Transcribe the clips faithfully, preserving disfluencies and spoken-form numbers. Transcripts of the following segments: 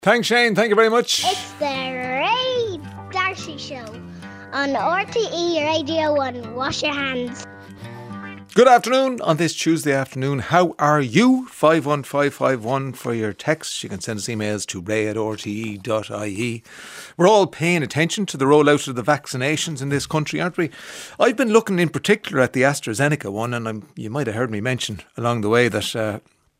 Thanks, Shane. Thank you very much. It's the Ray Darcy Show on R T E Radio one. Wash your hands. Good afternoon on this Tuesday afternoon. How are you? five one five five one for your texts. You can send us emails to ray at r t e dot i e. We're all paying attention to the rollout of the vaccinations in this country, aren't we? I've been looking in particular at the AstraZeneca one, and I'm, you might have heard me mention along the way that uh,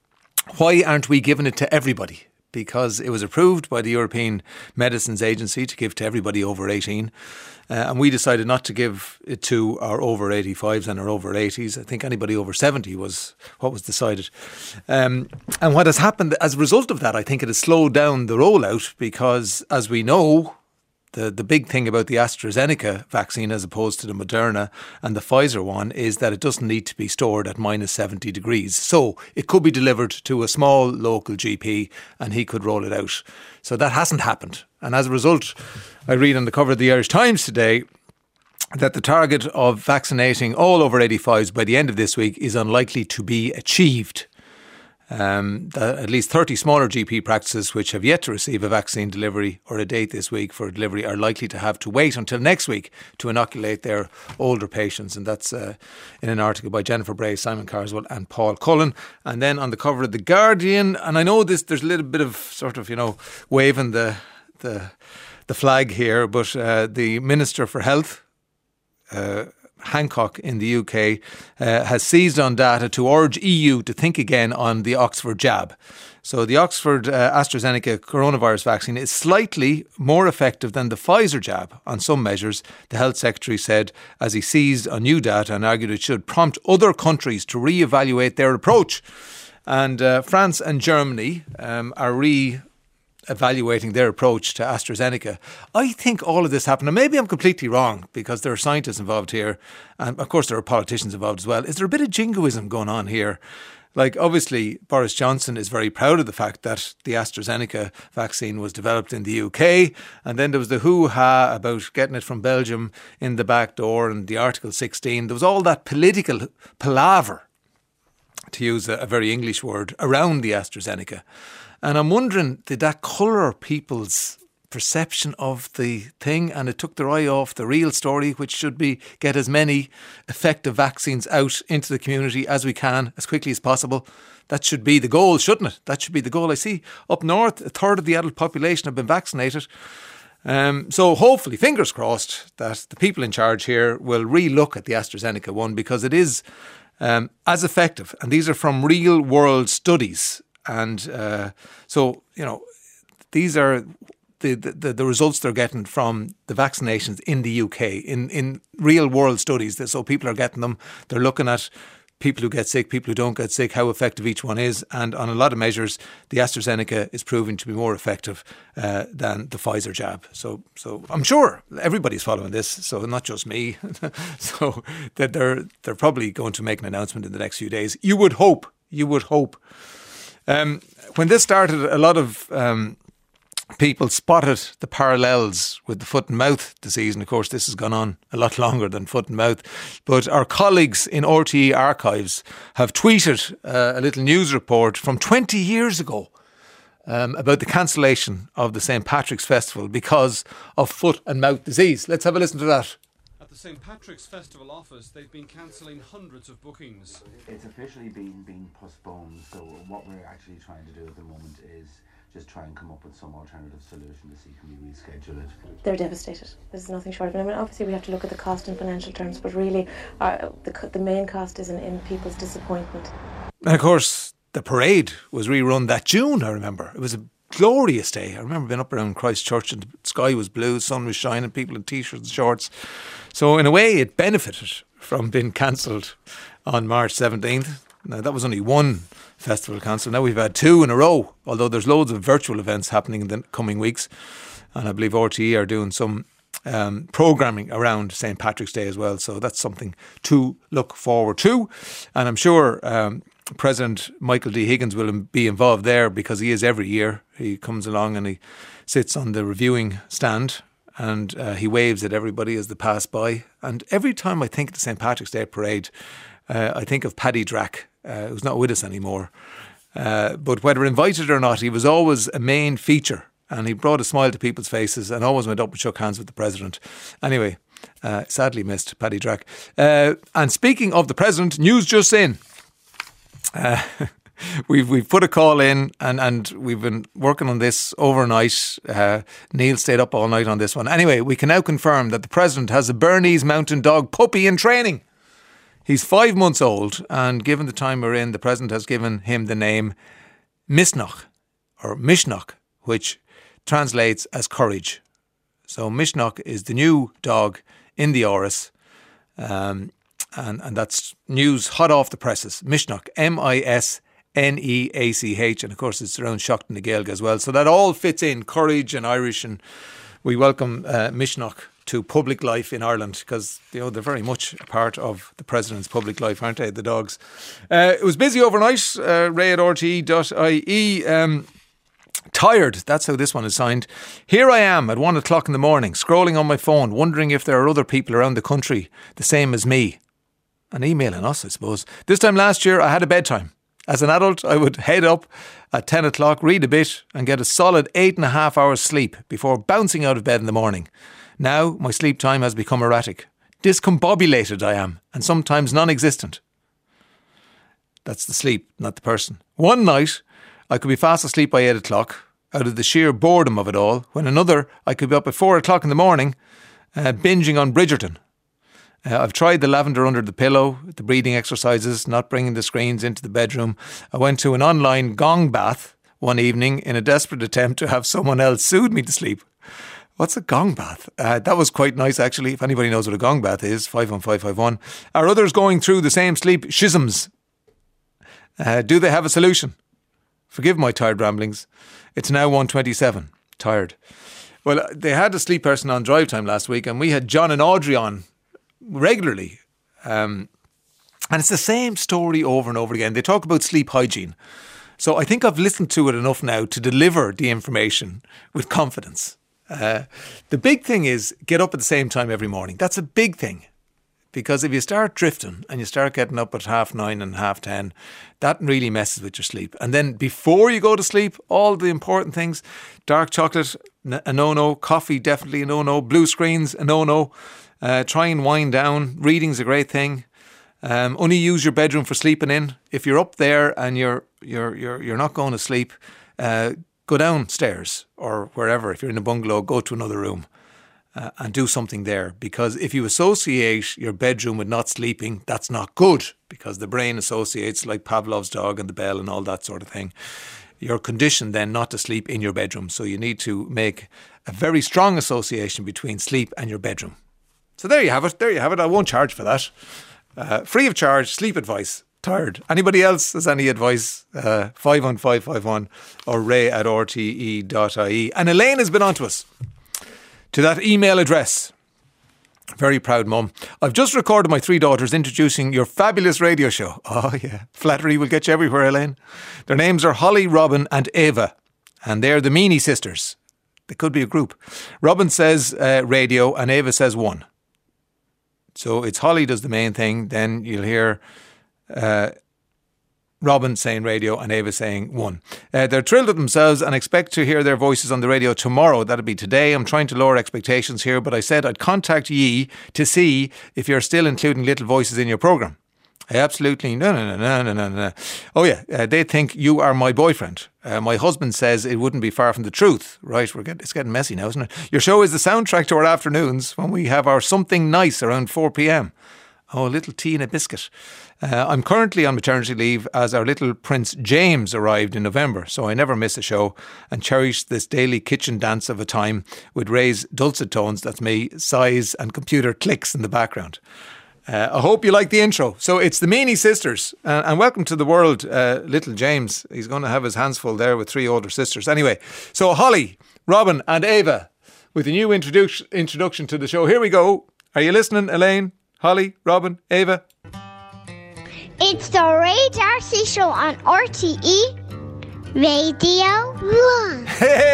why aren't we giving it to everybody? Because it was approved by the European Medicines Agency to give to everybody over eighteen. Uh, and we decided not to give it to our over eighty-fives and our over eighties. I think anybody over seventy was what was decided. Um, and what has happened as a result of that, I think it has slowed down the rollout because, as we know, The the big thing about the AstraZeneca vaccine as opposed to the Moderna and the Pfizer one is that it doesn't need to be stored at minus seventy degrees. So it could be delivered to a small local G P and he could roll it out. So that hasn't happened. And as a result, I read on the cover of the Irish Times today that the target of vaccinating all over eighty-fives by the end of this week is unlikely to be achieved. Um, at least thirty smaller G P practices which have yet to receive a vaccine delivery or a date this week for delivery are likely to have to wait until next week to inoculate their older patients. And that's uh, in an article by Jennifer Bray, Simon Carswell and Paul Cullen. And then on the cover of The Guardian, and I know this, there's a little bit of sort of, you know, waving the the, the flag here, but uh, the Minister for Health, uh, Hancock in the U K, uh, has seized on data to urge E U to think again on the Oxford jab. So the Oxford uh, AstraZeneca coronavirus vaccine is slightly more effective than the Pfizer jab on some measures, the Health Secretary said, as he seized on new data and argued it should prompt other countries to re-evaluate their approach. And uh, France and Germany um, are re evaluating their approach to AstraZeneca. I think all of this happened, and maybe I'm completely wrong because there are scientists involved here, and of course there are politicians involved as well. Is there a bit of jingoism going on here? Like, obviously, Boris Johnson is very proud of the fact that the AstraZeneca vaccine was developed in the U K, and then there was the hoo-ha about getting it from Belgium in the back door and the Article sixteen. There was all that political palaver, to use a, a very English word, around the AstraZeneca. And I'm wondering, did that colour people's perception of the thing and it took their eye off the real story, which should be get as many effective vaccines out into the community as we can, as quickly as possible? That should be the goal, shouldn't it? That should be the goal. I see up north, a third of the adult population have been vaccinated. Um, so hopefully, fingers crossed, that the people in charge here will re-look at the AstraZeneca one because it is um, as effective. And these are from real world studies. And uh, so, you know, these are the, the, the results they're getting from the vaccinations in the U K, in, in real world studies. So people are getting them. They're looking at people who get sick, people who don't get sick, how effective each one is. And on a lot of measures, the AstraZeneca is proving to be more effective uh, than the Pfizer jab. So so I'm sure everybody's following this, so not just me. So that they're, they're probably going to make an announcement in the next few days. You would hope, you would hope. Um, when this started, a lot of um, people spotted the parallels with the foot and mouth disease. And of course, this has gone on a lot longer than foot and mouth. But our colleagues in R T E Archives have tweeted uh, a little news report from twenty years ago um, about the cancellation of the Saint Patrick's Festival because of foot and mouth disease. Let's have a listen to that. The Saint Patrick's Festival office, they've been cancelling hundreds of bookings. It's officially been being postponed, so what we're actually trying to do at the moment is just try and come up with some alternative solution to see can we reschedule it. They're devastated. There's nothing short of it. I mean, obviously we have to look at the cost in financial terms, but really uh, the, the main cost is in, in people's disappointment. And of course, the parade was rerun that June, I remember. It was a glorious day. I remember being up around Christchurch and the sky was blue, sun was shining, people in t-shirts and shorts. So in a way it benefited from being cancelled on March seventeenth. Now that was only one festival cancelled. Now we've had two in a row, although there's loads of virtual events happening in the coming weeks. And I believe R T E are doing some um, programming around Saint Patrick's Day as well. So that's something to look forward to. And I'm sure um, President Michael D. Higgins will be involved there because he is every year. He comes along and he sits on the reviewing stand and uh, he waves at everybody as they pass by. And every time I think of the Saint Patrick's Day parade, uh, I think of Paddy Drack, uh, who's not with us anymore. Uh, but whether invited or not, he was always a main feature and he brought a smile to people's faces and always went up and shook hands with the President. Anyway, uh, sadly missed Paddy Drack. Uh, and speaking of the President, news just in. Uh, we've we've put a call in and, and we've been working on this overnight. Uh, Neil stayed up all night on this one. Anyway, we can now confirm that the President has a Bernese Mountain Dog puppy in training. He's five months old, and given the time we're in, the President has given him the name Misnoch, or Mishnoch, which translates as courage. So Mishnoch is the new dog in the Áras, um, and, and that's news hot off the presses. Mishnoch, M I S N E A C H, and of course it's around Seachtain na Gaeilge as well. So that all fits in, courage and Irish, and we welcome uh, Mishnoch to public life in Ireland, because you know they're very much a part of the President's public life, aren't they, the dogs? Uh, it was busy overnight, uh, ray at r t e dot i e. Um, tired, that's how this one is signed. Here I am at one o'clock in the morning, scrolling on my phone, wondering if there are other people around the country the same as me. And emailing us, I suppose. This time last year, I had a bedtime. As an adult, I would head up at ten o'clock, read a bit, and get a solid eight and a half hours sleep before bouncing out of bed in the morning. Now, my sleep time has become erratic. Discombobulated I am, and sometimes non-existent. That's the sleep, not the person. One night, I could be fast asleep by eight o'clock, out of the sheer boredom of it all, when another, I could be up at four o'clock in the morning, uh, binging on Bridgerton. Uh, I've tried the lavender under the pillow, the breathing exercises, not bringing the screens into the bedroom. I went to an online gong bath one evening in a desperate attempt to have someone else soothe me to sleep. What's a gong bath? Uh, that was quite nice, actually. If anybody knows what a gong bath is, five one five five one. Are others going through the same sleep schisms? Uh, do they have a solution? Forgive my tired ramblings. It's now one twenty-seven. Tired. Well, they had a sleep person on Drive Time last week, and we had John and Audrey on regularly. Um, and it's the same story over and over again. They talk about sleep hygiene. So I think I've listened to it enough now to deliver the information with confidence. Uh, the big thing is get up at the same time every morning. That's a big thing. Because if you start drifting and you start getting up at half nine and half ten, that really messes with your sleep. And then before you go to sleep, all the important things, dark chocolate, a no-no, coffee, definitely a no-no, blue screens, a no-no. Uh, try and wind down. Reading's a great thing. Um, only use your bedroom for sleeping in. If you're up there and you're you're you're you're not going to sleep, uh, go downstairs or wherever. If you're in a bungalow, go to another room. Uh, and do something there, because if you associate your bedroom with not sleeping, that's not good, because the brain associates, like Pavlov's dog and the bell and all that sort of thing. You're conditioned then not to sleep in your bedroom, so you need to make a very strong association between sleep and your bedroom. So there you have it, there you have it. I won't charge for that. Uh, free of charge, sleep advice. Tired. Anybody else has any advice? Uh, five one five five one or ray at r t e dot i e. And Elaine has been on to us. To that email address. Very proud mum. I've just recorded my three daughters introducing your fabulous radio show. Oh yeah, flattery will get you everywhere, Elaine. Their names are Holly, Robin and Ava. And they're the Meany sisters. They could be a group. Robin says uh, radio and Ava says one. So it's Holly does the main thing. Then you'll hear uh, Robin saying radio and Ava saying one. Uh, they're thrilled with themselves and expect to hear their voices on the radio tomorrow. That'll be today. I'm trying to lower expectations here, but I said I'd contact ye to see if you're still including little voices in your programme. I absolutely, no, no, no, no, no, no. Oh yeah, uh, they think you are my boyfriend. Uh, my husband says it wouldn't be far from the truth. Right, we're getting, it's getting messy now, isn't it? Your show is the soundtrack to our afternoons when we have our something nice around four p.m. Oh, a little tea and a biscuit. Uh, I'm currently on maternity leave as our little Prince James arrived in November, so I never miss a show and cherish this daily kitchen dance of a time with Ray's dulcet tones, that's me, sighs and computer clicks in the background. Uh, I hope you like the intro. So it's the Meany sisters, uh, and welcome to the world, uh, little James. He's going to have his hands full there with three older sisters. Anyway, so Holly, Robin and Ava with a new introduction introduction to the show. Here we go. Are you listening, Elaine? Holly, Robin, Ava? It's the Ray D'Arcy Show on R T E Radio one.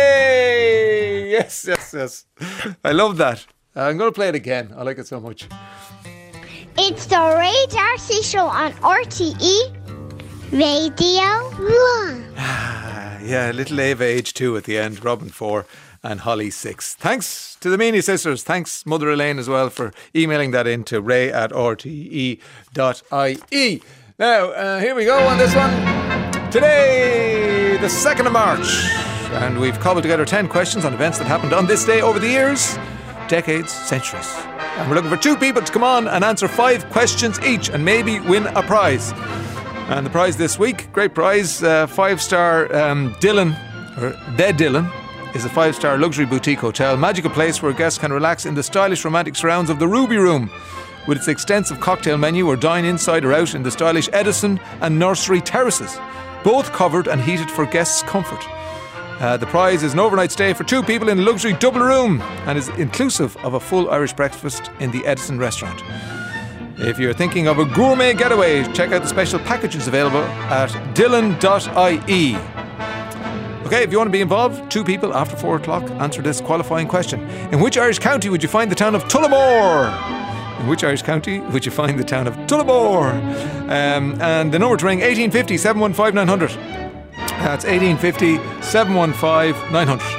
Hey! Yes, yes, yes. I love that. Uh, I'm going to play it again. I like it so much. It's the Ray D'Arcy Show on R T E Radio one. yeah, little Ava age two at the end, Robin four and Holly six. Thanks to the Meany sisters. Thanks Mother Elaine as well for emailing that in to ray at r t e dot i e. Now, uh, here we go on this one. Today, the second of March, and we've cobbled together ten questions on events that happened on this day over the years, decades, centuries. And we're looking for two people to come on and answer five questions each and maybe win a prize. And the prize this week, great prize, uh, five-star um, Dylan, or The Dylan, is a five-star luxury boutique hotel, magical place where guests can relax in the stylish romantic surrounds of the Ruby Room, with its extensive cocktail menu, or dine inside or out in the stylish Edison and Nursery terraces, both covered and heated for guests' comfort. Uh, the prize is an overnight stay for two people in a luxury double room and is inclusive of a full Irish breakfast in the Edison restaurant. If you're thinking of a gourmet getaway, check out the special packages available at dylan dot i e. Okay, if you want to be involved, two people after four o'clock, answer this qualifying question. In which Irish county would you find the town of Tullamore? In which Irish county would you find the town of Tullamore? Um, and the number to ring, eighteen fifty, seven one five, nine hundred. That's eighteen fifty, seven one five, nine hundred.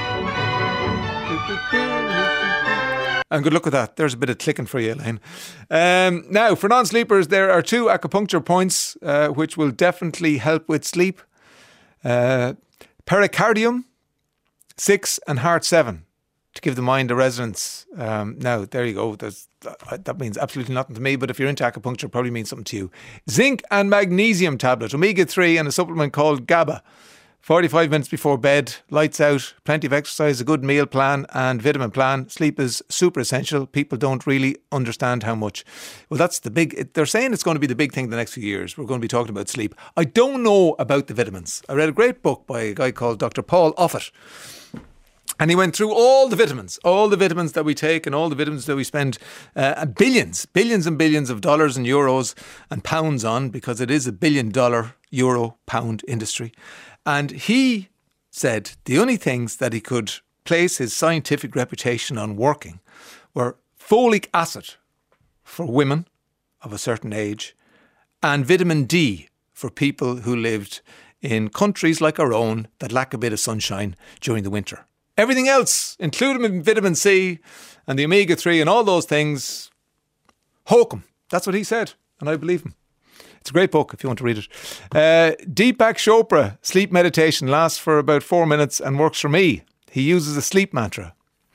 And good luck with that. There's a bit of clicking for you, Elaine. Um, now, for non-sleepers, there are two acupuncture points uh, which will definitely help with sleep. Uh, pericardium, six, and heart, seven, to give the mind a resonance. Um, now, there you go. There's, uh, that means absolutely nothing to me, but if you're into acupuncture, it probably means something to you. Zinc and magnesium tablet, omega three, and a supplement called GABA. forty-five minutes before bed, lights out, plenty of exercise, a good meal plan and vitamin plan. Sleep is super essential. People don't really understand how much. Well, that's the big, they're saying it's going to be the big thing the next few years. We're going to be talking about sleep. I don't know about the vitamins. I read a great book by a guy called Doctor Paul Offit. And he went through all the vitamins, all the vitamins that we take and all the vitamins that we spend uh, billions, billions and billions of dollars and euros and pounds on, because it is a billion dollar, euro, pound industry. And he said the only things that he could place his scientific reputation on working were folic acid for women of a certain age and vitamin D for people who lived in countries like our own that lack a bit of sunshine during the winter. Everything else, including vitamin C and the omega three and all those things, hokum. That's what he said, and I believe him. It's a great book if you want to read it. Uh, Deepak Chopra, sleep meditation, lasts for about four minutes and works for me. He uses a sleep mantra.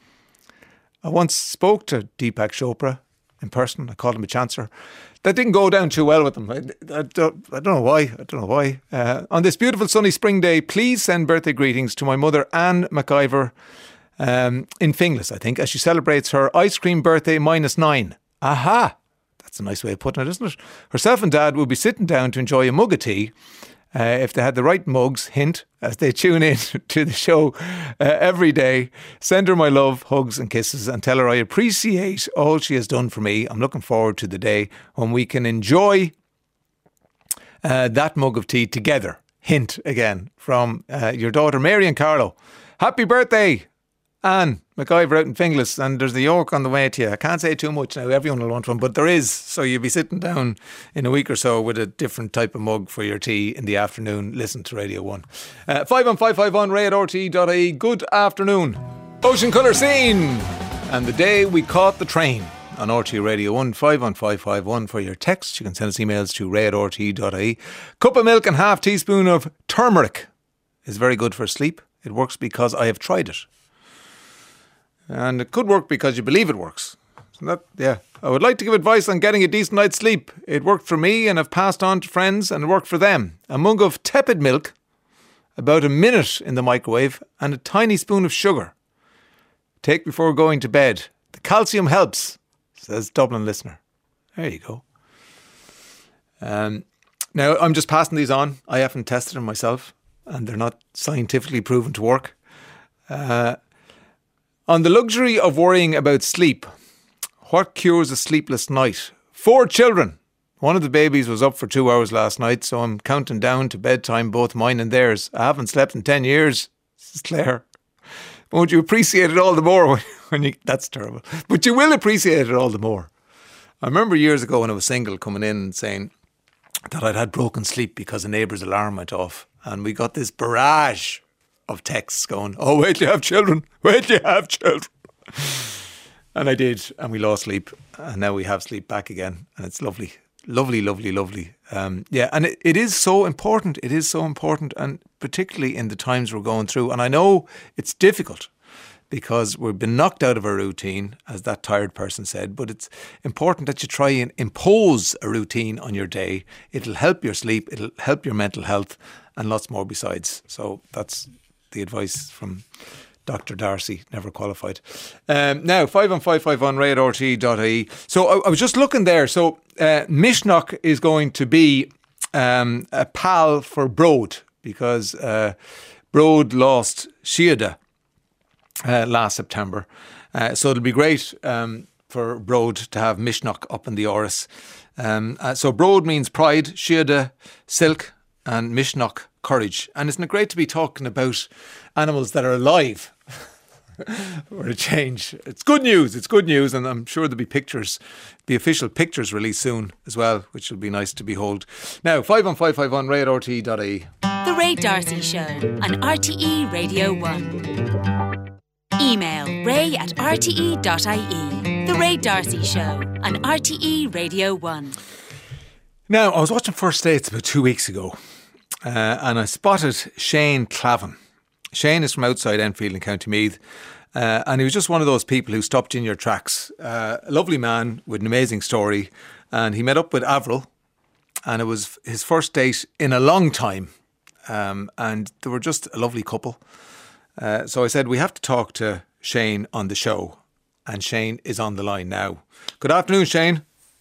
I once spoke to Deepak Chopra in person. I called him a chancer. That didn't go down too well with him. I, I, don't, I don't know why. I don't know why. Uh, on this beautiful sunny spring day, please send birthday greetings to my mother, Anne McIver, um, in Finglas, I think, as she celebrates her ice cream birthday minus nine. Aha! That's a nice way of putting it, isn't it? Herself and Dad will be sitting down to enjoy a mug of tea uh, if they had the right mugs, hint, as they tune in to the show uh, every day. Send her my love, hugs and kisses, and tell her I appreciate all she has done for me. I'm looking forward to the day when we can enjoy uh, that mug of tea together. Hint again from uh, your daughter Mary and Carlo. Happy birthday, Anne McIver out in Finglas, and there's the York on the way to you. I can't say too much now, everyone will want one, but there is. So you'll be sitting down in a week or so with a different type of mug for your tea in the afternoon. Listen to Radio one. Uh, five one five five one, ray at r t e dot i e. Good afternoon. Ocean Colour Scene and the day we caught the train on R T E Radio one, five one five five one for your text. You can send us emails to ray at r t e dot i e. Cup of milk and half teaspoon of turmeric is very good for sleep. It works because I have tried it. And it could work because you believe it works. So that, yeah. I would like to give advice on getting a decent night's sleep. It worked for me and I've passed on to friends and it worked for them. A mug of tepid milk, about a minute in the microwave, and a tiny spoon of sugar. Take before going to bed. The calcium helps, says Dublin listener. There you go. Um, now, I'm just passing these on. I haven't tested them myself and they're not scientifically proven to work. Uh... On the luxury of worrying about sleep, what cures a sleepless night? Four children. One of the babies was up for two hours last night, so I'm counting down to bedtime, both mine and theirs. I haven't slept in ten years, says Claire. Won't you appreciate it all the more when, when you... That's terrible. But you will appreciate it all the more. I remember years ago when I was single coming in and saying, that I'd had broken sleep because a neighbour's alarm went off, and we got this barrage of texts going, oh, wait till you have children, wait till you have children. And I did, and we lost sleep, and now we have sleep back again, and it's lovely, lovely, lovely, lovely. Um, yeah, and it, it is so important, it is so important, and particularly in the times we're going through. And I know it's difficult because we've been knocked out of our routine, as that tired person said, but it's important that you try and impose a routine on your day. It'll help your sleep, it'll help your mental health, and lots more besides. So that's the advice from Doctor Darcy, never qualified. Um, now, five one five five one, ray at r t e dot I E. So I, I was just looking there. So uh, Mishnock is going to be um, a pal for Broad, because uh, Broad lost Shiada uh, last September. Uh, so it'll be great um, for Broad to have Mishnock up in the Oris. Um, uh, so Broad means pride, Shiada, silk, and Mishnock, courage. And isn't it great to be talking about animals that are alive for a change? It's good news, it's good news, and I'm sure there'll be pictures, the official pictures released soon as well, which will be nice to behold. Now, five one five five one, ray at r t e dot I E. The Ray D'Arcy Show on R T E Radio one. Email ray at r t e dot I E. The Ray D'Arcy Show on R T E Radio one. Now, I was watching First Dates about two weeks ago, uh, and I spotted Shane Clavin. Shane is from outside Enfield in County Meath, uh, and he was just one of those people who stopped you in your tracks. Uh, a lovely man with an amazing story, and he met up with Avril, and it was his first date in a long time, um, and they were just a lovely couple. Uh, so I said, we have to talk to Shane on the show, and Shane is on the line now. Good afternoon, Shane.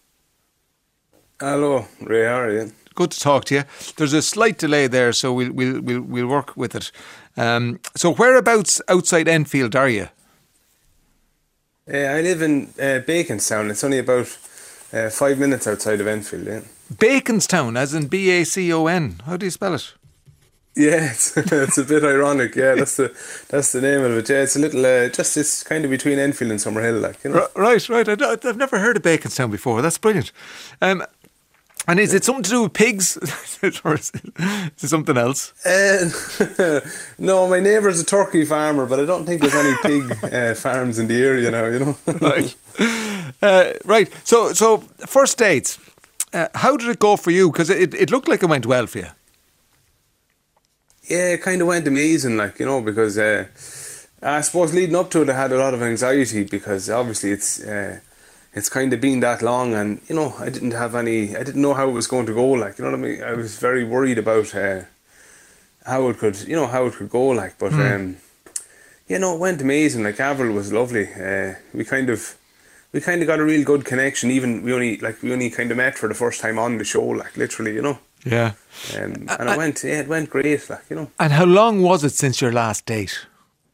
Hello, Ray, how are you? Good to talk to you. There's a slight delay there, so we'll we'll we'll, we'll work with it. Um, so whereabouts outside Enfield are you? Uh, I live in uh, Baconstown. It's only about uh, five minutes outside of Enfield. Yeah. Baconstown, as in B A C O N. How do you spell it? Yeah, it's, it's a bit ironic. Yeah, that's the that's the name of it. Yeah, it's a little uh, just it's kind of between Enfield and Summerhill, like, you know. R- right, right. I, I've never heard of Baconstown before. That's brilliant. Um, And is it something to do with pigs? Or is it something else? Uh, no, my neighbour's a turkey farmer, but I don't think there's any pig uh, farms in the area now, you know. Right. Uh, right. So, so first dates. Uh, how did it go for you? Because it, it looked like it went well for you. Yeah, it kind of went amazing, like, you know, because uh, I suppose leading up to it, I had a lot of anxiety because obviously it's... Uh, It's kind of been that long, and you know, I didn't have any. I didn't know how it was going to go. Like, you know what I mean? I was very worried about uh, how it could, you know, how it could go. Like, but mm. um, you know, it went amazing. Like, Avril was lovely. Uh, we kind of, we kind of got a real good connection. Even we only like we only kind of met for the first time on the show. Like, literally, you know. Yeah. Um, and uh, it went. Yeah, it went great. Like, you know. And how long was it since your last date?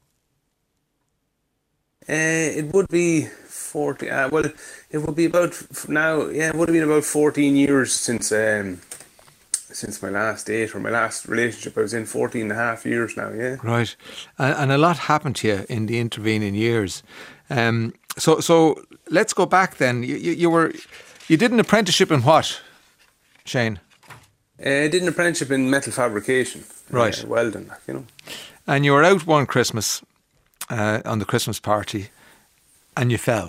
Uh, it would be. forty, uh, well, it would be about now. Yeah, it would have been about fourteen years since um, since my last date or my last relationship. I was in fourteen and a half years now. Yeah, right, and, and a lot happened to you in the intervening years. Um, so, so let's go back then. You, you, you were, you did an apprenticeship in what, Shane? Uh, I did an apprenticeship in metal fabrication. Right, uh, welding, you know. And you were out one Christmas uh, on the Christmas party, and you fell.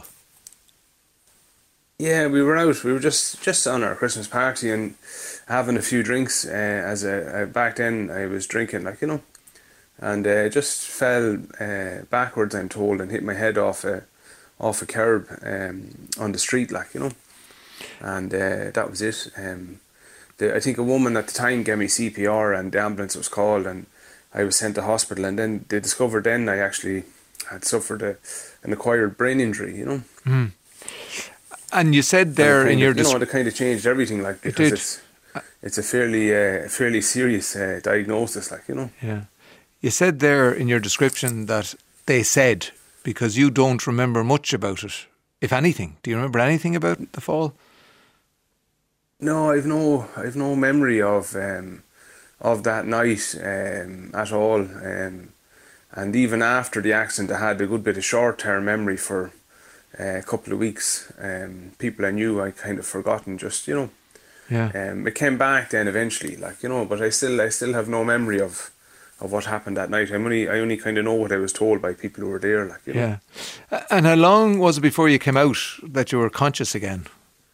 Yeah, we were out. We were just, just on our Christmas party and having a few drinks. Uh, as a, uh, back then, I was drinking, like, you know, and uh, just fell uh, backwards, I'm told, and hit my head off a off a curb um, on the street, like, you know, and uh, that was it. Um, the, I think a woman at the time gave me C P R, and the ambulance was called, and I was sent to hospital. And then they discovered then I actually had suffered a, an acquired brain injury, you know. Mm. And you said there in of, your... You know, it kind of changed everything, like, because it it's it's a fairly uh, fairly serious uh, diagnosis, like, you know. Yeah. You said there in your description that they said, because you don't remember much about it, if anything. Do you remember anything about the fall? No, I've no I've no memory of um, of that night um, at all. Um, and even after the accident, I had a good bit of short-term memory for... Uh, a couple of weeks. Um, people I knew I kind of forgotten, just, you know. Yeah. Um, it came back then eventually, like, you know, but I still I still have no memory of of what happened that night. I only I only kind of know what I was told by people who were there, like, you know. Yeah. A- And how long was it before you came out that you were conscious again?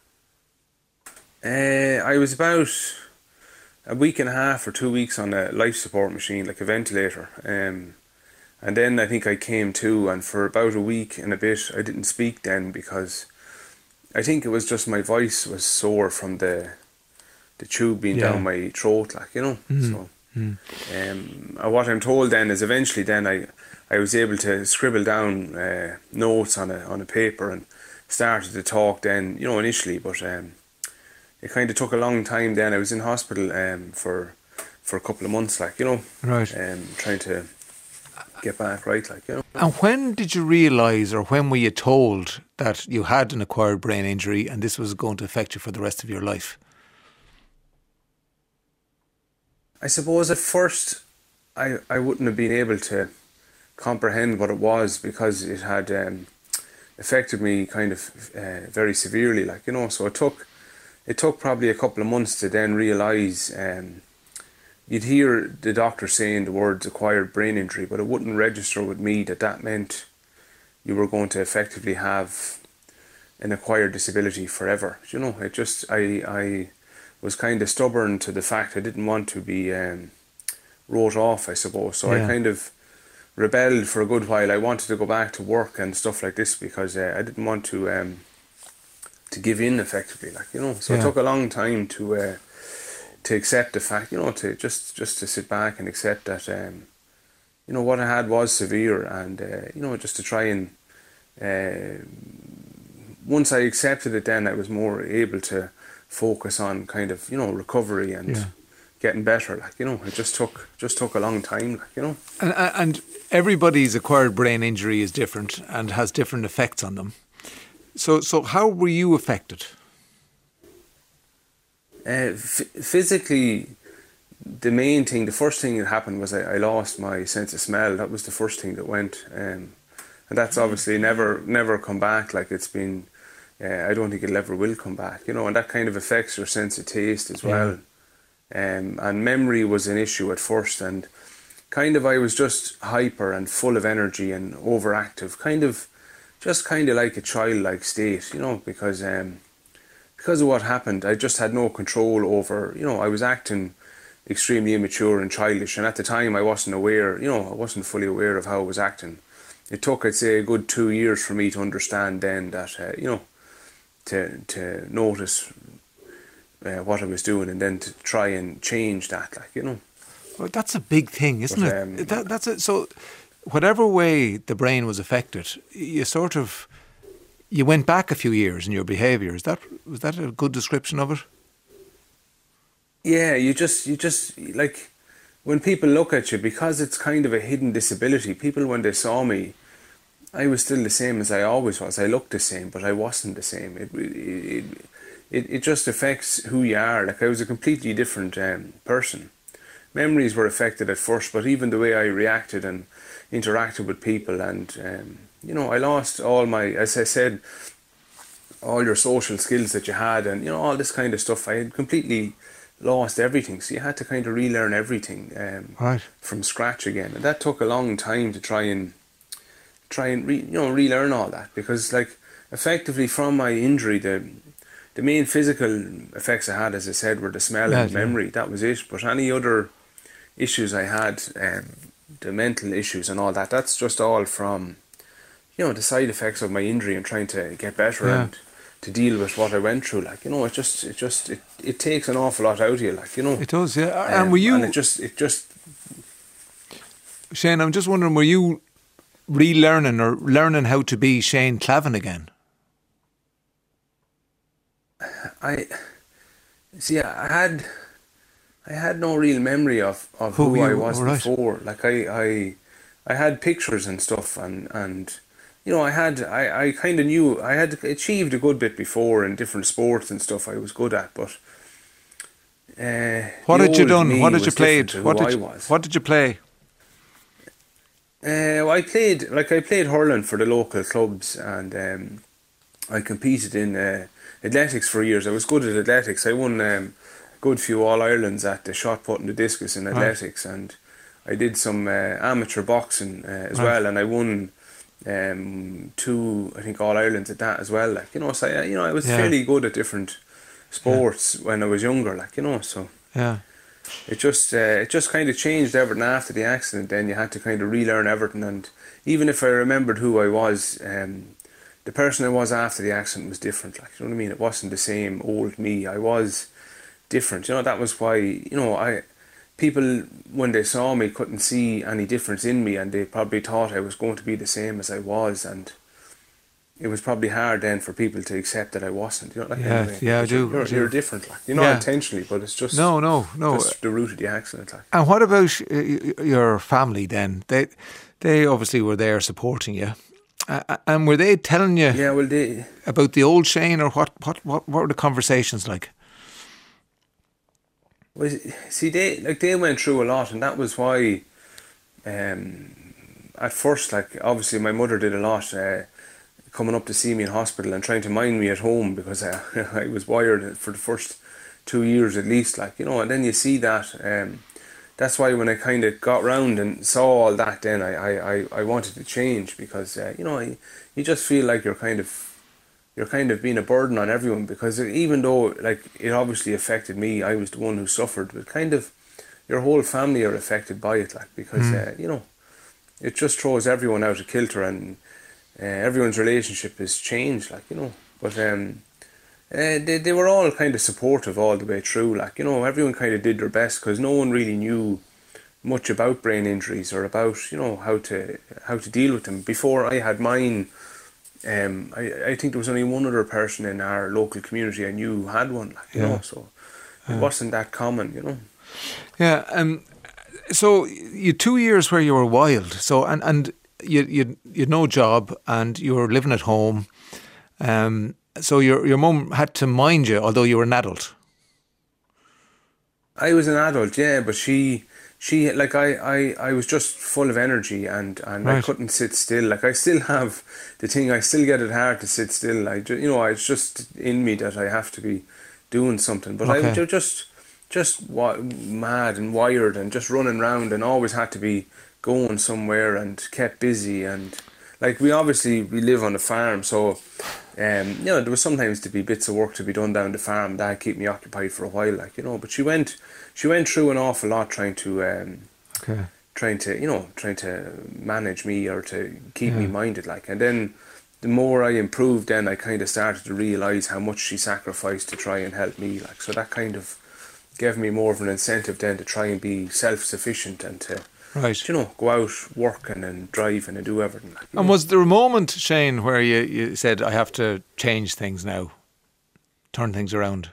Uh, I was about a week and a half or two weeks on a life support machine, like a ventilator. Um, and then I think I came to, and for about a week and a bit, I didn't speak then because I think it was just my voice was sore from the the tube being Yeah. down my throat, like, you know. Mm. So, um, uh, what I'm told then is eventually then I, I was able to scribble down uh, notes on a on a paper and started to talk then, you know, initially, but um, it kind of took a long time then. I was in hospital um, for for a couple of months, like, you know, Right. um, trying to get back right, like, you know. And when did you realise, or when were you told that you had an acquired brain injury and this was going to affect you for the rest of your life? I suppose at first I, I wouldn't have been able to comprehend what it was because it had um, affected me kind of uh, very severely, like, you know. So it took it took probably a couple of months to then realise. Um, you'd hear the doctor saying the words acquired brain injury, but it wouldn't register with me that that meant you were going to effectively have an acquired disability forever. You know, it just I I. was kind of stubborn to the fact I didn't want to be um, wrote off, I suppose. So Yeah. I kind of rebelled for a good while. I wanted to go back to work and stuff like this because uh, I didn't want to um, to give in effectively, like, you know. So Yeah. it took a long time to uh, to accept the fact, you know, to just just to sit back and accept that um, you know, what I had was severe, and uh, you know, just to try and uh, once I accepted it, then I was more able to focus on kind of, you know, recovery and Yeah. getting better, like, you know. It just took just took a long time, like, you know. And, and everybody's acquired brain injury is different and has different effects on them. So, so how were you affected? Uh, f- physically, the main thing, the first thing that happened was I, I lost my sense of smell. That was the first thing that went, um, and that's obviously never never come back. Like, it's been, uh, I don't think it ever will come back, you know. And that kind of affects your sense of taste as well. Um, and memory was an issue at first, and kind of I was just hyper and full of energy and overactive, kind of just kind of like a childlike state, you know, because um, because of what happened, I just had no control over, you know, I was acting extremely immature and childish, and at the time I wasn't aware, you know, I wasn't fully aware of how I was acting. It took, I'd say, a good two years for me to understand then that, uh, you know, to to notice uh, what I was doing and then to try and change that, like, you know. Well, that's a big thing, isn't But, it? um, that, that's it. So, whatever way the brain was affected, you sort of you went back a few years in your behaviour. Is that was that a good description of it? Yeah, you just, you just, like, when people look at you, because it's kind of a hidden disability, people, when they saw me, I was still the same as I always was. I looked the same, but I wasn't the same. It it it, it just affects who you are. Like, I was a completely different um, person. Memories were affected at first, but even the way I reacted and interacted with people, and, um, you know, I lost all my, as I said, all your social skills that you had, and, you know, all this kind of stuff. I had completely lost everything, so you had to kind of relearn everything um, Right. from scratch again, and that took a long time to try and try and re, you know relearn all that, because, like, effectively from my injury, the the main physical effects I had, as I said, were the smell Yeah, and yeah. memory. That was it. But any other issues I had, um, the mental issues and all that, that's just all from, you know, the side effects of my injury and trying to get better Yeah. and to deal with what I went through. Like, you know, it just it just it, it takes an awful lot out of you, like, you know. It does, yeah. Um, and were you, and it just it just Shane? I'm just wondering, were you relearning or learning how to be Shane Clavin again? I see. I had, I had no real memory of, of Who who, you- I was right. before. Like, I, I, I had pictures and stuff, and, and you know, I had, I, I kind of knew I had achieved a good bit before in different sports and stuff I was good at. But uh, What the had you old done? me What did was you play? different to What who did I you, was. what did you play? Uh, well, I played like I played hurling for the local clubs, and um, I competed in uh, athletics for years. I was good at athletics. I won um, a good few All-Irelands at the shot put and the discus in athletics, right. And I did some uh, amateur boxing uh, as right. well, and I won um, two, I think, All-Irelands at that as well. Like, you know, so I, you know, I was yeah. fairly good at different sports yeah. when I was younger, like, you know, so yeah. It just uh, it just kind of changed everything after the accident. Then you had to kind of relearn everything, and even if I remembered who I was, um, the person I was after the accident was different. Like, you know what I mean? It wasn't the same old me. I was different. You know, that was why, you know, I people when they saw me couldn't see any difference in me, and they probably thought I was going to be the same as I was, and it was probably hard then for people to accept that I wasn't. You know, like, yeah, anyway, yeah, I do. You're, I do. you're different, like, you're not yeah. intentionally, but it's just no, no, no. just the root of the accident. Like. And what about uh, your family then? They, they obviously were there supporting you, uh, and were they telling you? Yeah, well, they about the old Shane, or what? What? What, what were the conversations like? Well, see, they like they went through a lot, and that was why. Um, at first, like, obviously, my mother did a lot. Uh, coming up to see me in hospital and trying to mind me at home, because I, I was wired for the first two years at least, like, you know, and then you see that, um, that's why when I kind of got round and saw all that, then I, I, I, I wanted to change, because, uh, you know, I, you just feel like you're kind of, you're kind of being a burden on everyone, because even though, like, it obviously affected me, I was the one who suffered, but kind of your whole family are affected by it, like, because, mm. uh, you know, it just throws everyone out of kilter, and Uh, everyone's relationship has changed, like, you know. But um, uh, they they were all kind of supportive all the way through, like, you know. Everyone kind of did their best, because no one really knew much about brain injuries or about, you know, how to how to deal with them. Before I had mine, um, I I think there was only one other person in our local community I knew who had one, like, you yeah. know. So it yeah. wasn't that common, you know. Yeah. Um. So you two years where you were wild. So and and. You you you had no job, and you were living at home, um. So your your mum had to mind you, although you were an adult. I was an adult, yeah, but she she like I, I, I was just full of energy, and, and right. I couldn't sit still. Like, I still have the thing. I still get it hard to sit still. I you know it's just in me that I have to be doing something. But okay. I was just just mad and wired and just running around, and always had to be going somewhere and kept busy. And like, we obviously we live on a farm, so um you know there was sometimes to be bits of work to be done down the farm that keep me occupied for a while, like, you know. But she went she went through an awful lot trying to um okay trying to you know trying to manage me or to keep yeah. me minded, like. And then the more I improved, then I kind of started to realise how much she sacrificed to try and help me, like. So that kind of gave me more of an incentive then to try and be self-sufficient, and to right. you know, go out working and driving and do everything. Like, and know. Was there a moment, Shane, where you, you said, I have to change things now, turn things around?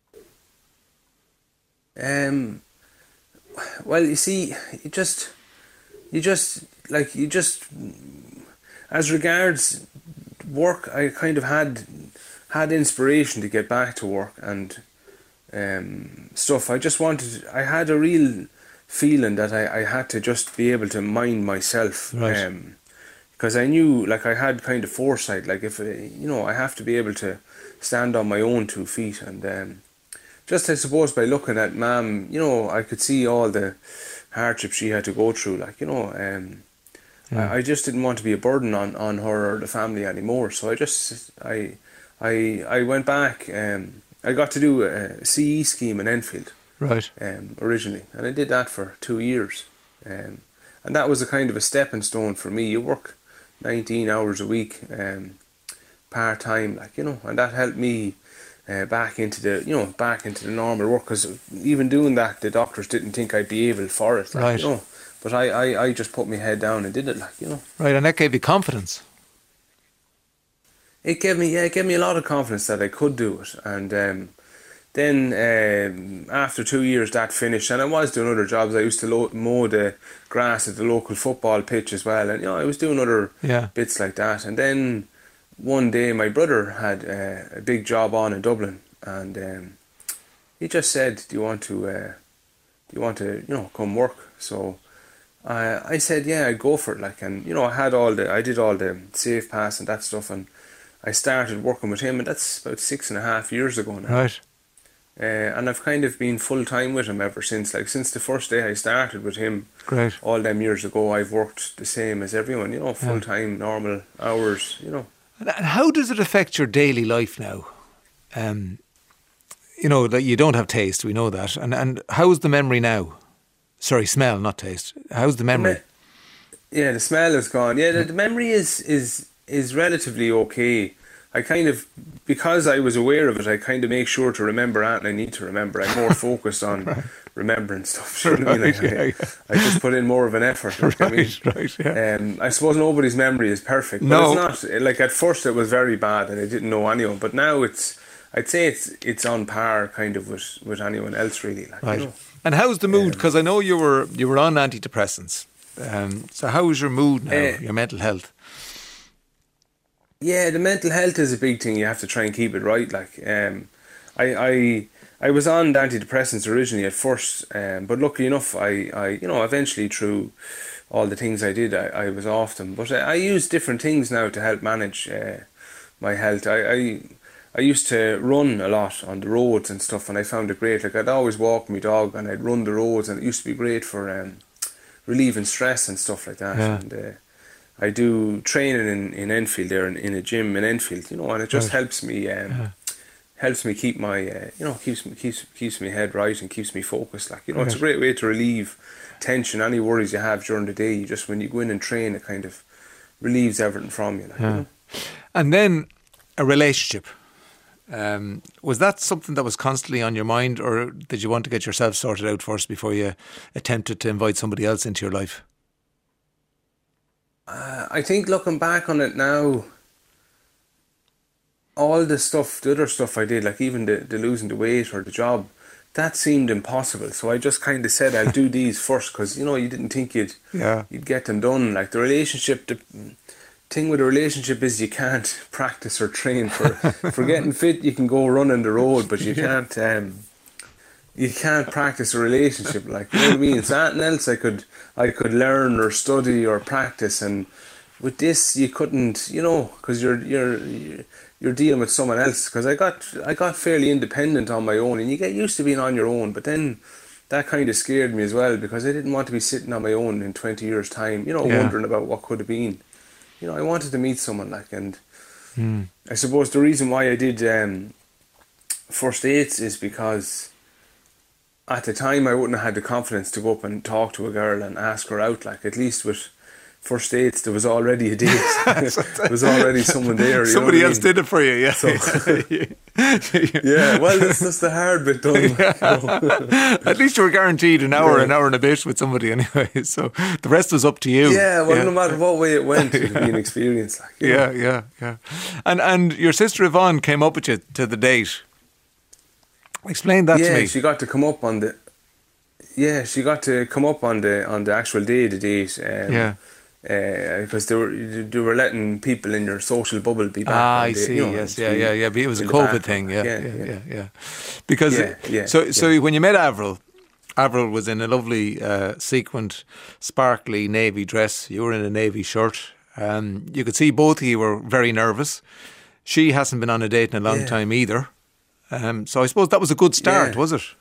Um. Well, you see, you just, you just, like, you just, as regards work, I kind of had, had inspiration to get back to work and um, stuff. I just wanted, I had a real feeling that I, I had to just be able to mind myself, right. um, because I knew, like, I had kind of foresight, like, if, you know, I have to be able to stand on my own two feet, and um, just, I suppose, by looking at Mam, you know, I could see all the hardship she had to go through, like, you know, um, yeah. I, I just didn't want to be a burden on, on her or the family anymore, so I just, I, I, I went back, um, I got to do a C E scheme in Enfield. Right. Um, originally, and I did that for two years, um, and that was a kind of a stepping stone for me. You work nineteen hours a week, um, part time, like, you know, and that helped me uh, back into the, you know, back into the normal work. Because even doing that, the doctors didn't think I'd be able for it, like, right. you know. But I, I, I just put my head down and did it, like, you know. Right, and that gave you confidence. It gave me, yeah, it gave me a lot of confidence that I could do it, and. Um, Then um, after two years that finished, and I was doing other jobs. I used to lo- mow the grass at the local football pitch as well, and you know, I was doing other yeah. bits like that. And then one day my brother had uh, a big job on in Dublin, and um, he just said, "Do you want to, uh, do you want to, you know, come work?" So I I said, "Yeah, I'd go for it." Like, and you know, I had all the, I did all the safe pass and that stuff, and I started working with him, and that's about six and a half years ago now. Right. Uh, and I've kind of been full time with him ever since. Like since the first day I started with him, Great. all them years ago, I've worked the same as everyone. You know, full time, normal hours. You know. And and how does it affect your daily life now? Um, you know that you don't have taste. We know that. And and how's the memory now? Sorry, smell, not taste. How's the memory? The me- yeah, the smell is gone. Yeah, the, the memory is is is relatively okay. I kind of, because I was aware of it, I kind of make sure to remember that, and I need to remember. I'm more focused on right. remembering stuff. You know what I mean? Like, yeah, I, yeah. I just put in more of an effort. You know what I mean? Right, right, yeah. Um, I suppose nobody's memory is perfect, but No. it's not. Like at first, it was very bad, and I didn't know anyone. But now it's, I'd say it's it's on par, kind of with, with anyone else, really. Like, Right. you know? And how's the mood? Um, Because I know you were you were on antidepressants. Um, so how is your mood now? Uh, your mental health? Yeah, the mental health is a big thing. You have to try and keep it right. Like, um, I, I, I was on antidepressants originally at first, um, but luckily enough, I, I, you know, eventually through all the things I did, I, I was off them. But I, I use different things now to help manage uh, my health. I, I, I used to run a lot on the roads and stuff, and I found it great. Like I'd always walk my dog, and I'd run the roads, and it used to be great for um, relieving stress and stuff like that. Yeah. And, uh, I do training in, in Enfield there in, in a gym in Enfield, you know, and it just Right. helps me um, Yeah. helps me keep my uh, you know keeps me keeps keeps me head right and keeps me focused. Like, you know, it's a Right. great way to relieve tension, any worries you have during the day. You just, when you go in and train, it kind of relieves everything from you. Like, Yeah. you know? And then a relationship. Um, was that something that was constantly on your mind, or did you want to get yourself sorted out first before you attempted to invite somebody else into your life? Uh, I think looking back on it now, all the stuff, the other stuff I did, like even the, the losing the weight or the job, that seemed impossible. So I just kind of said I'll do these first, because, you know, you didn't think you'd Yeah. you'd get them done. Like the relationship, the thing with a relationship is you can't practice or train for for getting fit. You can go running the road, but you can't um, you can't practice a relationship. Like, you know what I mean? It's something else I could I could learn or study or practice, and with this you couldn't, you know, because you're you're you're dealing with someone else. Because I got I got fairly independent on my own, and you get used to being on your own, but then that kind of scared me as well, because I didn't want to be sitting on my own in twenty years' time, you know, Yeah. wondering about what could have been. You know, I wanted to meet someone, like, and Mm. I suppose the reason why I did um, first dates is because at the time I wouldn't have had the confidence to go up and talk to a girl and ask her out. Like, at least with first dates, there was already a date. There was already someone there. You Somebody know what else I mean? did it for you, yeah. So, yeah, well, that's, that's the hard bit done. You know? At least you were guaranteed an hour, Yeah. an hour and a bit with somebody anyway. So the rest was up to you. Yeah, well, no matter what way it went, it'd be an experience. Like, you know? Yeah, yeah, yeah. And and your sister Yvonne came up with you to the date. Explain that to Yeah, me. she got to come up on the. Yeah, she got to come up on the on the actual day of the date. Um, Yeah. Because they were they were letting people in your social bubble be back. Ah, on I the- see. you know, yes, to yeah, be yeah, yeah. But it was a in the COVID back. thing. Yeah, yeah, Yeah, yeah, yeah. yeah. Because Yeah, yeah, so yeah. so when you met Avril, Avril was in a lovely uh, sequined, sparkly navy dress. You were in a navy shirt. Um, you could see both of you were very nervous. She hasn't been on a date in a long Yeah. time either. Um, so I suppose that was a good start, Yeah. was it?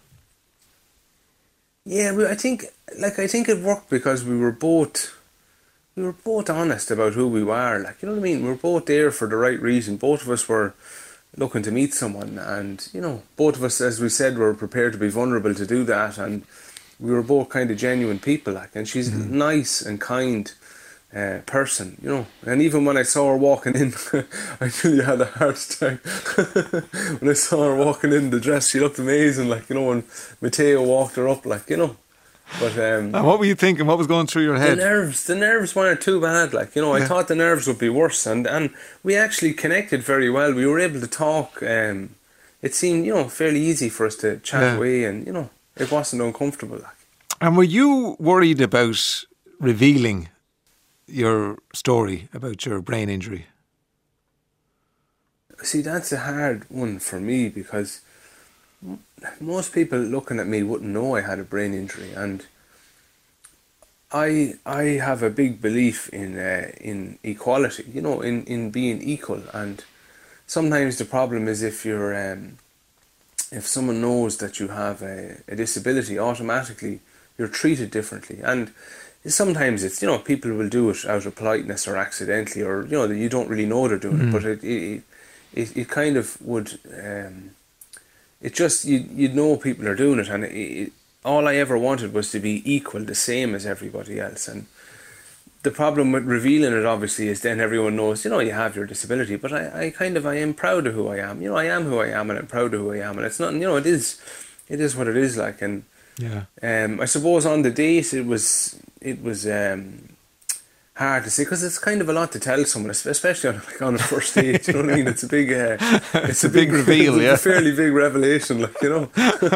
Yeah, well, I think like I think it worked because we were both we were both honest about who we were. Like, you know what I mean? We were both there for the right reason. Both of us were looking to meet someone, and, you know, both of us, as we said, were prepared to be vulnerable to do that, and we were both kind of genuine people. Like, and she's a nice and kind uh, person, you know. And even when I saw her walking in, I nearly had a heart attack. When I saw her walking in the dress, she looked amazing. Like, you know, when Matteo walked her up, like, you know. But um, And what were you thinking? What was going through your the head? nerves, the nerves weren't too bad. Like, you know, I Yeah. thought the nerves would be worse, and and we actually connected very well. We were able to talk. Um, it seemed, you know, fairly easy for us to chat Yeah. away, and, you know, it wasn't uncomfortable. Like, And were you worried about revealing your story about your brain injury? see, that's a hard one for me, because m- most people looking at me wouldn't know I had a brain injury, and I I have a big belief in uh, in equality, you know, in, in being equal, and sometimes the problem is if you're um, if someone knows that you have a, a disability, automatically you're treated differently. And sometimes it's, you know, people will do it out of politeness or accidentally, or, you know, you don't really know they're doing mm. it, but it it, it it kind of would, um, it just, you, you'd know people are doing it, and it, it, all I ever wanted was to be equal, the same as everybody else. And the problem with revealing it, obviously, is then everyone knows, you know, you have your disability, but I, I kind of, I am proud of who I am. You know, I am who I am, and I'm proud of who I am, and it's not, you know, it is, it is what it is like. And yeah, um, I suppose on the date it was, it was um, hard to say, because it's kind of a lot to tell someone, especially on, like, on a first date. You know what I mean? It's a big, uh, it's, it's a big, big reveal, it's yeah, a fairly big revelation, like, you know.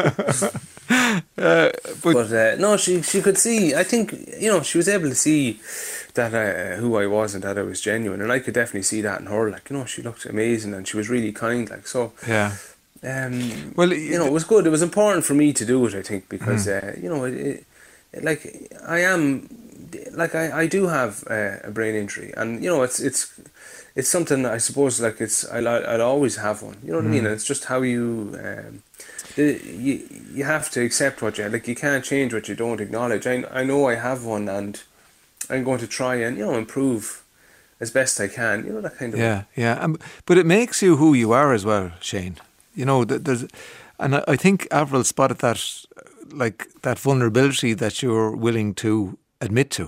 uh, but but uh, no, she she could see. I think, you know, she was able to see that uh, who I was and that I was genuine, and I could definitely see that in her. Like, you know, she looked amazing and she was really kind. Like, so yeah. Um, well, you know, it was good. It was important for me to do it, I think, because mm. uh, you know, it, it, like I am, like I, I do have uh, a brain injury, and you know, it's it's it's something I suppose, like it's I'll I'll always have one. You know what mm. I mean? And it's just how you. Um, The, you you have to accept what you like. You can't change what you don't acknowledge. I I know I have one, and I'm going to try and, you know, improve as best I can. You know, that kind of yeah way. yeah. Um, but it makes you who you are as well, Shane. You know, there's, and I, I think Avril spotted that, like that vulnerability that you're willing to admit to.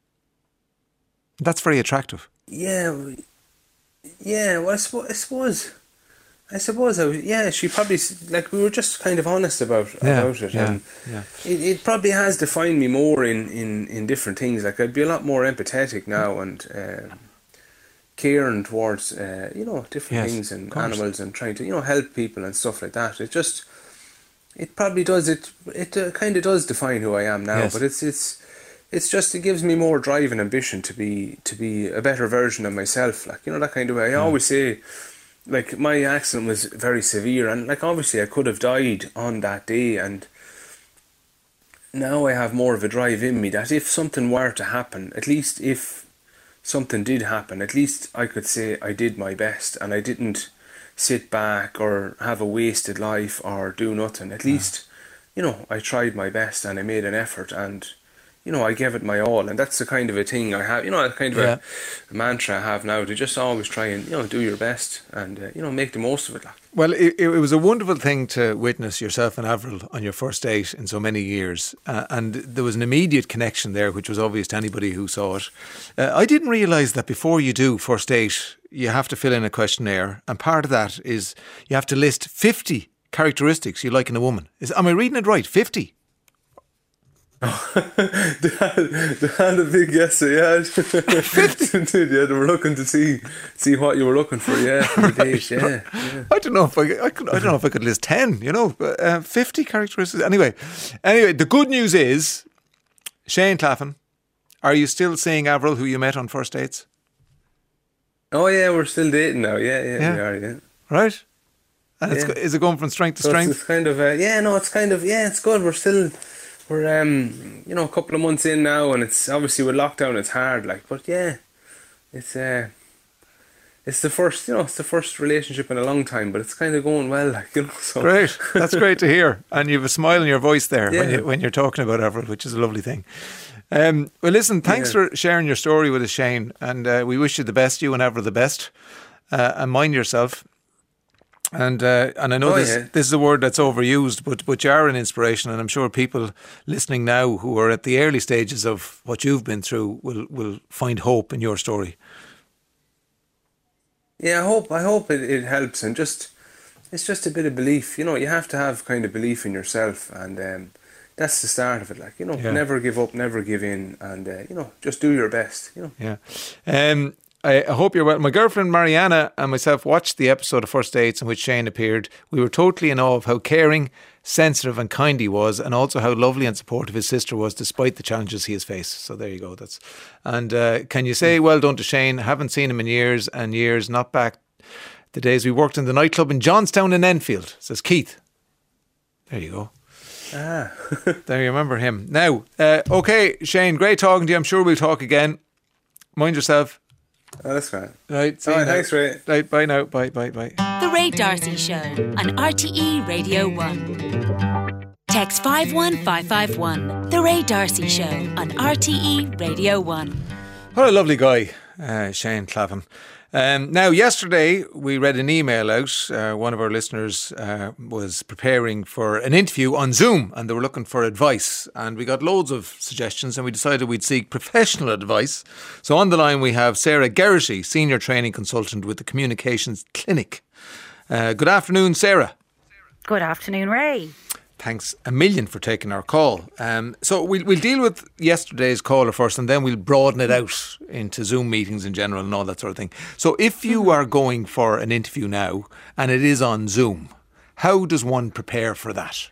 That's very attractive. Yeah, yeah. Well, I suppose. I suppose I suppose I was, yeah, she probably, like, we were just kind of honest about yeah, about it, yeah, and yeah. It, it probably has defined me more in, in, in different things. Like, I'd be a lot more empathetic now and um, caring towards, uh, you know, different yes, things and animals, and trying to, you know, help people and stuff like that. It just, it probably does, it it uh, kind of does define who I am now, yes. but it's, it's, it's just, it gives me more drive and ambition to be, to be a better version of myself. Like, you know, that kind of way. I yeah. always say, like, my accident was very severe, and, like, obviously I could have died on that day, and now I have more of a drive in me that if something were to happen, at least if something did happen, at least I could say I did my best and I didn't sit back or have a wasted life or do nothing. At yeah. least, you know, I tried my best and I made an effort, and, you know, I gave it my all. And that's the kind of a thing I have, you know, kind of yeah. a, a mantra I have now, to just always try and, you know, do your best and, uh, you know, make the most of it. Like. Well, it, it was a wonderful thing to witness yourself and Avril on your first date in so many years. Uh, and there was an immediate connection there, which was obvious to anybody who saw it. Uh, I didn't realise that before you do first date, you have to fill in a questionnaire. And part of that is you have to list fifty characteristics you like in a woman. Is, am I reading it right? fifty? they, had, they had a big yes, yeah. yeah, they were looking to see see what you were looking for, yeah, for the date, yeah, yeah. I don't know if I, I could. I don't know if I could list ten. You know, uh, fifty characteristics. Anyway, anyway, the good news is, Shane Claffin, are you still seeing Avril, who you met on first dates? Oh yeah, we're still dating now. Yeah, yeah, yeah. we are. Yeah, right. And yeah. it's, is it going from strength to so strength? It's, it's kind of uh, yeah, no, it's kind of yeah, it's good. We're still. We're um, you know, a couple of months in now, and it's obviously with lockdown, it's hard, like, but yeah, it's uh, it's the first, you know, it's the first relationship in a long time, but it's kind of going well, like, you know. So. Great, that's great to hear, and you have a smile in your voice there yeah. when you when you're talking about Avril, which is a lovely thing. Um, well, listen, thanks yeah. for sharing your story with us, Shane, and uh, we wish you the best, you and Avril the best, uh, and mind yourself. And uh, and I know oh, this yeah. this is a word that's overused, but but you are an inspiration, and I'm sure people listening now who are at the early stages of what you've been through will will find hope in your story. Yeah, I hope I hope it, it helps, and just it's just a bit of belief. You know, you have to have kind of belief in yourself, and um, that's the start of it. Like, you know, yeah. never give up, never give in, and uh, you know, just do your best. You know. Yeah. Um. I hope you're well. My girlfriend Mariana and myself watched the episode of First Dates in which Shane appeared. We were totally in awe of how caring, sensitive and kind he was, and also how lovely and supportive his sister was despite the challenges he has faced. So there you go. That's And uh, can you say well done to Shane? Haven't seen him in years and years, not back the days we worked in the nightclub in Johnstown in Enfield, says Keith. There you go. Ah. There you remember him. Now, uh, okay, Shane, great talking to you. I'm sure we'll talk again. Mind yourself. Oh, that's great. Right, see All you right, now. thanks, Ray. Right, bye now. Bye, bye, bye. The Ray D'Arcy Show on R T E Radio one. Text five one five five one. The Ray D'Arcy Show on R T E Radio one. What a lovely guy, uh, Shane Clavin. Um, now, yesterday we read an email out. Uh, one of our listeners uh, was preparing for an interview on Zoom and they were looking for advice. And we got loads of suggestions and we decided we'd seek professional advice. So on the line we have Sarah Geraghty, Senior Training Consultant with the Communications Clinic. Uh, good afternoon, Sarah. Good afternoon, Ray. Thanks a million for taking our call. Um, so we'll, we'll deal with yesterday's caller first and then we'll broaden it out into Zoom meetings in general and all that sort of thing. So if you are going for an interview now and it is on Zoom, how does one prepare for that?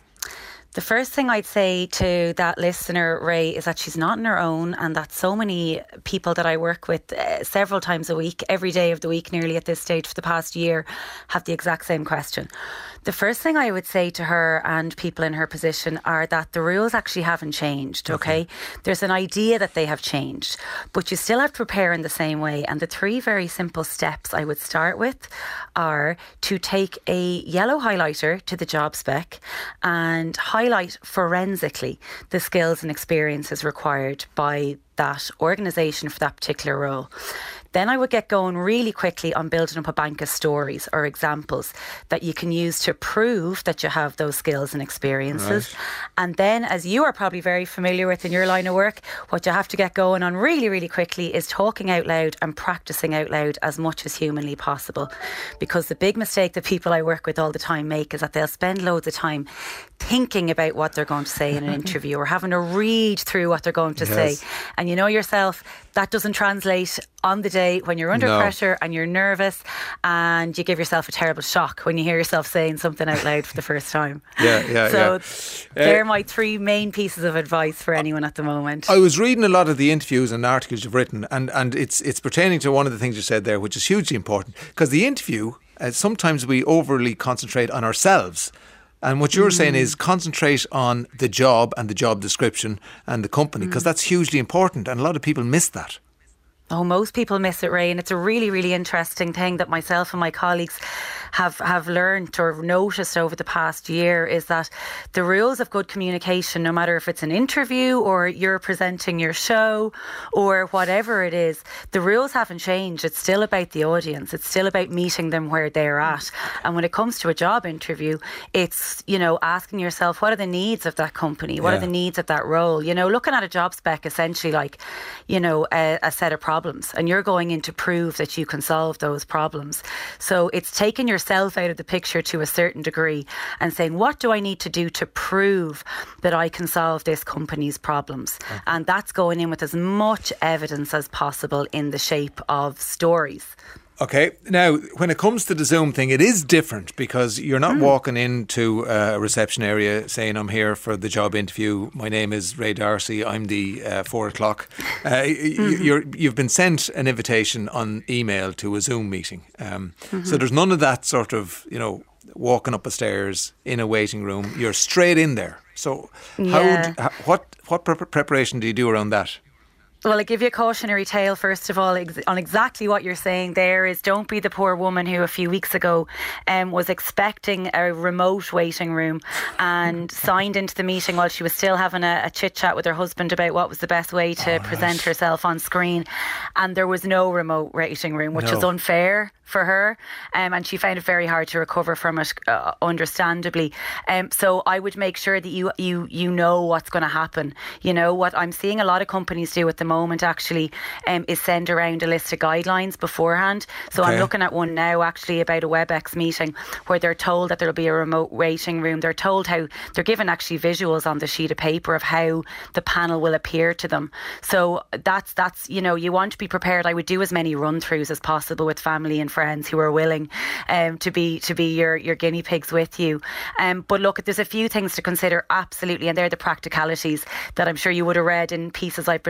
The first thing I'd say to that listener, Ray, is that she's not on her own and that so many people that I work with uh, several times a week, every day of the week nearly at this stage for the past year, have the exact same question. The first thing I would say to her and people in her position are that the rules actually haven't changed, okay? okay? There's an idea that they have changed, but you still have to prepare in the same way. And the three very simple steps I would start with are to take a yellow highlighter to the job spec and highlight forensically the skills and experiences required by that organisation for that particular role. Then I would get going really quickly on building up a bank of stories or examples that you can use to prove that you have those skills and experiences. Right. And then, as you are probably very familiar with in your line of work, what you have to get going on really, really quickly is talking out loud and practicing out loud as much as humanly possible. Because the big mistake that people I work with all the time make is that they'll spend loads of time thinking about what they're going to say in an interview or having to read through what they're going to yes. say. And you know yourself, that doesn't translate on the day when you're under no. pressure and you're nervous and you give yourself a terrible shock when you hear yourself saying something out loud for the first time. Yeah, yeah, so yeah. they're uh, my three main pieces of advice for anyone at the moment. I was reading a lot of the interviews and articles you've written and, and it's it's pertaining to one of the things you said there, which is hugely important, because the interview, uh, sometimes we overly concentrate on ourselves. And what you're mm. saying is concentrate on the job and the job description and the company, because mm. that's hugely important. And a lot of people miss that. Oh, most people miss it, Ray. And it's a really, really interesting thing that myself and my colleagues have, have learned or noticed over the past year is that the rules of good communication, no matter if it's an interview or you're presenting your show or whatever it is, the rules haven't changed. It's still about the audience. It's still about meeting them where they're at. And when it comes to a job interview, it's, you know, asking yourself, what are the needs of that company? What yeah. are the needs of that role? You know, looking at a job spec essentially like, you know, a, a set of problems, and you're going in to prove that you can solve those problems. So it's taking yourself out of the picture to a certain degree and saying, what do I need to do to prove that I can solve this company's problems? Okay. And that's going in with as much evidence as possible in the shape of stories. Okay, now when it comes to the Zoom thing, it is different because you're not mm. walking into a reception area saying, I'm here for the job interview, my name is Ray D'Arcy, I'm the uh, four o'clock. Uh, mm-hmm. you're, you've been sent an invitation on email to a Zoom meeting. Um, mm-hmm. So there's none of that sort of, you know, walking up the stairs in a waiting room. You're straight in there. So yeah. how, what, what pre- preparation do you do around that? Well, I give you a cautionary tale, first of all, ex- on exactly what you're saying there is don't be the poor woman who a few weeks ago um, was expecting a remote waiting room and signed into the meeting while she was still having a, a chit-chat with her husband about what was the best way to oh, present right. herself on screen. And there was no remote waiting room, which no. is unfair for her, um, and she found it very hard to recover from it, uh, understandably. Um, so I would make sure that you you you know what's going to happen. You know, what I'm seeing a lot of companies do at the moment actually um, is send around a list of guidelines beforehand. So okay. I'm looking at one now actually about a WebEx meeting where they're told that there'll be a remote waiting room. They're told how, they're given actually visuals on the sheet of paper of how the panel will appear to them. So that's, that's you know, you want to be prepared. I would do as many run-throughs as possible with family and friends friends who are willing um, to be to be your, your guinea pigs with you. Um, but look, there's a few things to consider, absolutely, and they're the practicalities that I'm sure you would have read in pieces I've been writing since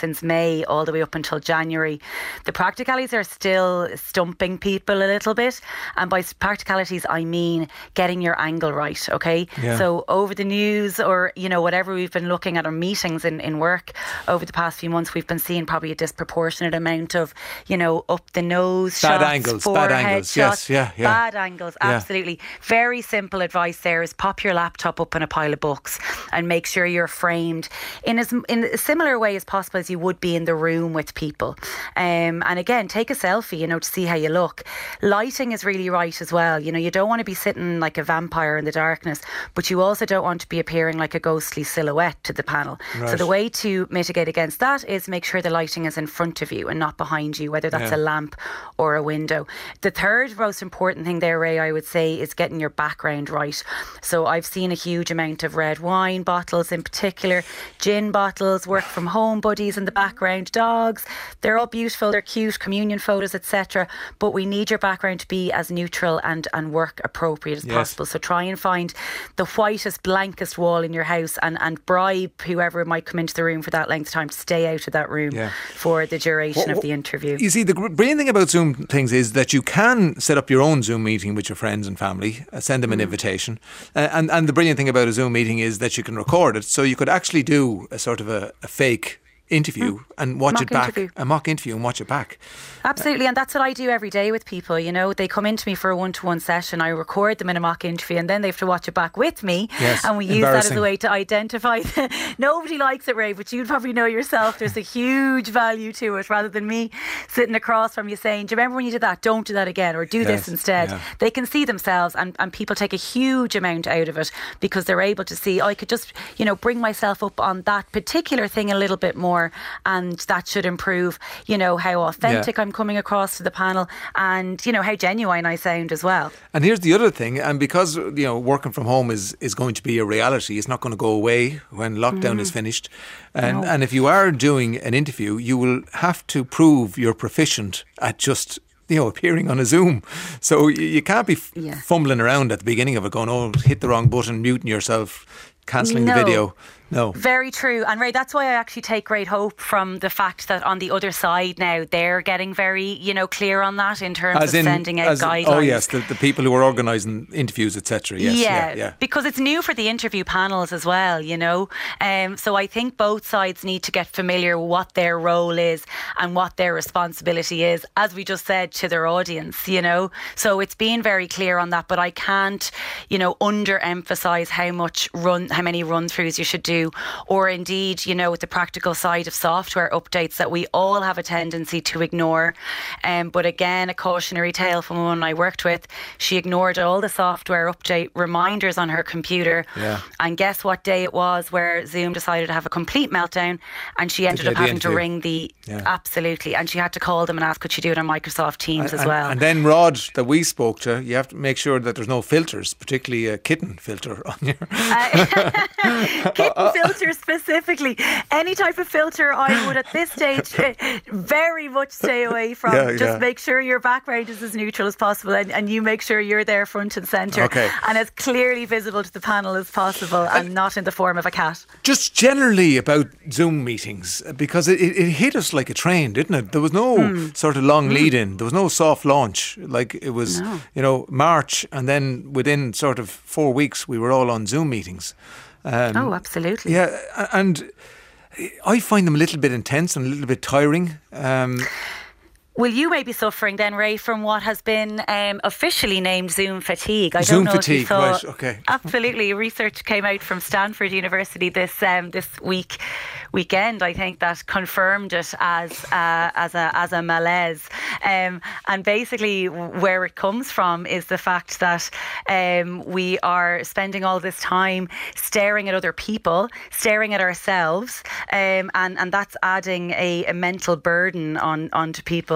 since May all the way up until January. The practicalities are still stumping people a little bit, and by practicalities I mean getting your angle right, okay? Yeah. So over the news, or you know, whatever we've been looking at, our meetings in, in work over the past few months, we've been seeing probably a disproportionate amount of, you know, up the nose Bad shots, angles, forehead bad angles, shots, yes, yeah, yeah. bad angles, Yeah. absolutely. Very simple advice there is pop your laptop up in a pile of books and make sure you're framed in as in a similar way as possible as you would be in the room with people. Um, and again, take a selfie, you know, to see how you look. Lighting is really right as well. You know, you don't want to be sitting like a vampire in the darkness, but you also don't want to be appearing like a ghostly silhouette to the panel. Right. So the way to mitigate against that is make sure the lighting is in front of you and not behind you, whether that's Yeah. a lamp or a window. The third most important thing there, Ray, I would say, is getting your background right. So I've seen a huge amount of red wine bottles in particular, gin bottles, work from home buddies in the background, dogs. They're all beautiful, they're cute, communion photos, et cetera. But we need your background to be as neutral and, and work appropriate as Yes. possible. So try and find the whitest, blankest wall in your house and, and bribe whoever might come into the room for that length of time to stay out of that room Yeah. for the duration What- of the interview. You see, the gr- brilliant thing about Zoom things is that you can set up your own Zoom meeting with your friends and family, uh, send them Mm. an invitation. Uh, and, and the brilliant thing about a Zoom meeting is that you can record it. So you could actually do a sort of a, a fake interview and watch Mock it back. interview. A mock interview and watch it back. Absolutely, and that's what I do every day with people. You know, they come into me for a one-to-one session, I record them in a mock interview, and then they have to watch it back with me. Yes, and we use that as embarrassing. a way to identify. Nobody likes it, Ray, but you'd probably know yourself. There's a huge value to it, rather than me sitting across from you saying, "Do you remember when you did that? Don't do that again, or do Yes, this instead." yeah. They can see themselves, and, and people take a huge amount out of it because they're able to see, I could just, you know, bring myself up on that particular thing a little bit more, and that should improve, you know, how authentic Yeah. I'm coming across to the panel, and you know how genuine I sound as well. And here's the other thing, and because you know working from home is, is going to be a reality, it's not going to go away when lockdown is finished. And No. and if you are doing an interview, you will have to prove you're proficient at just you know appearing on a Zoom. So you, you can't be f- Yeah. fumbling around at the beginning of it, going, "Oh, hit the wrong button, muting yourself, cancelling No. the video." No. Very true. And Ray, that's why I actually take great hope from the fact that on the other side now, they're getting very, you know, clear on that in terms As of in, sending out as, guidelines. oh yes, the, the people who are organising interviews, et cetera. Yes, yeah, yeah, yeah. because it's new for the interview panels as well, you know. Um, so I think both sides need to get familiar with what their role is and what their responsibility is, as we just said, to their audience, you know. So it's being very clear on that, but I can't, you know, under-emphasise how much run, how many run-throughs you should do, or indeed, you know, with the practical side of software updates that we all have a tendency to ignore. Um, but again, a cautionary tale from one I worked with. She ignored all the software update reminders on her computer. Yeah. And guess what day it was where Zoom decided to have a complete meltdown, and she ended day up of the having to interview. ring the... Yeah. Absolutely. And she had to call them and ask, could she do it on Microsoft Teams And- as well? And then Rod, that we spoke to, you have to make sure that there's no filters, particularly a kitten filter on your... Kitten filter specifically. Any type of filter I would at this stage uh, very much stay away from. Yeah, Just yeah. make sure your background is as neutral as possible, and, and you make sure you're there front and centre, Okay. and as clearly visible to the panel as possible, and not in the form of a cat. Just generally about Zoom meetings, because it, it, it hit us like a train, didn't it? There was no Hmm. sort of long lead in. There was no soft launch. Like it was, No. you know, March, and then within sort of four weeks, we were all on Zoom meetings. Um, Oh, absolutely. Yeah, a- and I find them a little bit intense and a little bit tiring. Um, Well, you may be suffering then, Ray, from what has been um, officially named Zoom fatigue. I Zoom don't know if you fatigue, saw. right, okay. Absolutely, research came out from Stanford University this um, this week weekend. I think that confirmed it as uh, as a as a malaise. Um, and basically, where it comes from is the fact that um, we are spending all this time staring at other people, staring at ourselves, um, and and that's adding a, a mental burden on onto people.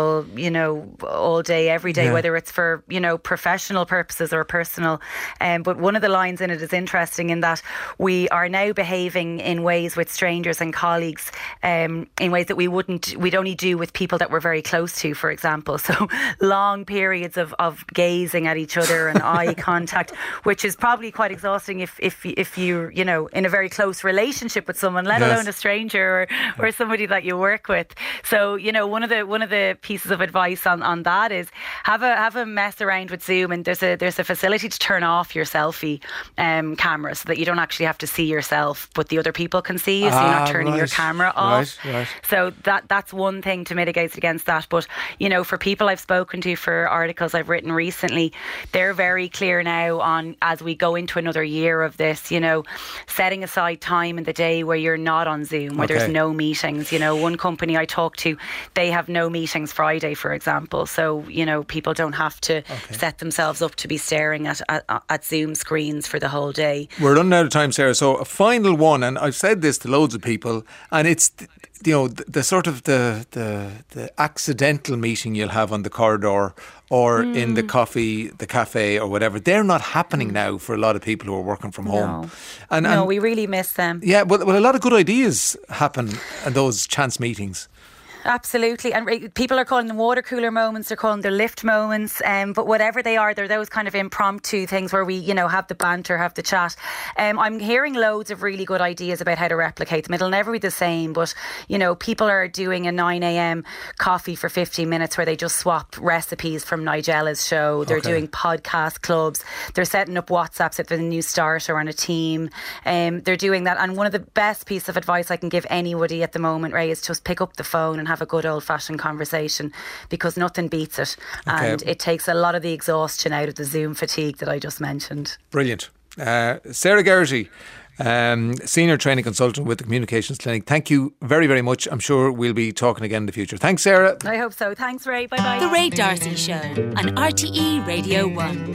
people, you know, all day, every day, Yeah. whether it's for, you know, professional purposes or personal. Um, but one of the lines in it is interesting in that we are now behaving in ways with strangers and colleagues um, in ways that we wouldn't, we'd only do with people that we're very close to, for example. So long periods of, of gazing at each other and eye contact, which is probably quite exhausting if, if, if you're, you know, in a very close relationship with someone, let Yes. alone a stranger or, or somebody that you work with. So, you know, one of the one of the pieces of advice on, on that is have a have a mess around with Zoom, and there's a there's a facility to turn off your selfie um, camera so that you don't actually have to see yourself, but the other people can see you, so you're Ah, not turning your right. camera off. Right, right. So that that's one thing to mitigate against that. But, you know, for people I've spoken to, for articles I've written recently, they're very clear now on, as we go into another year of this, you know, setting aside time in the day where you're not on Zoom, where Okay. there's no meetings. You know, one company I talked to, they have no meetings Friday, for example. So, you know, people don't have to set themselves up to be staring at, at at Zoom screens for the whole day. We're running out of time, Sarah. So a final one, and I've said this to loads of people, and it's, you know, the, the sort of the, the the accidental meeting you'll have on the corridor or Mm. in the coffee, the cafe or whatever. They're not happening now for a lot of people who are working from home. No. And, no, and we really miss them. yeah, well, well, a lot of good ideas happen in those chance meetings. Absolutely. And right, people are calling them water cooler moments, they're calling them lift moments, um, but whatever they are, they're those kind of impromptu things where we, you know, have the banter, have the chat. Um, I'm hearing loads of really good ideas about how to replicate them. It'll never be the same, but, you know, people are doing a nine a.m. coffee for fifteen minutes where they just swap recipes from Nigella's show. They're Okay. doing podcast clubs. They're setting up WhatsApps if there's a new starter on a team. Um, they're doing that. And one of the best pieces of advice I can give anybody at the moment, Ray, is just pick up the phone and have a good old-fashioned conversation, because nothing beats it. Okay. And it takes a lot of the exhaustion out of the Zoom fatigue that I just mentioned. Brilliant. Uh, Sarah Geraghty, um, Senior Training Consultant with the Communications Clinic. Thank you very, very much. I'm sure we'll be talking again in the future. Thanks, Sarah. I hope so. Thanks, Ray. Bye-bye. The Ray D'Arcy Show on R T E Radio one.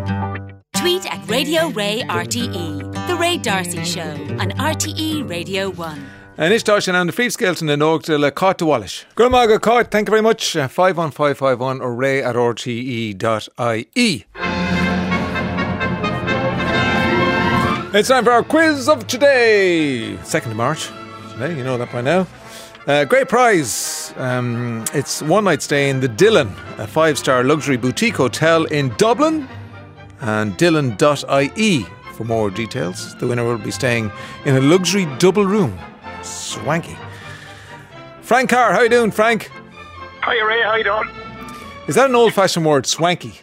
Tweet at Radio Ray R T E. The Ray D'Arcy Show on R T E Radio one. And it's Tasha and the Free Skelton and Oakdale, uh, Caught to Wallish. Gurmaga Caught, thank you very much. Uh, five one five five one or ray at r t e dot i e. It's time for our quiz of today. second of March. Today, you know that by now. Uh, great prize. Um, it's one night stay in the Dillon, a five-star luxury boutique hotel in Dublin. And dillon dot i e for more details. The winner will be staying in a luxury double room. Swanky. Frank Carr, how you doing, Frank? Hi Ray, how you doing? Is that an old-fashioned word, swanky?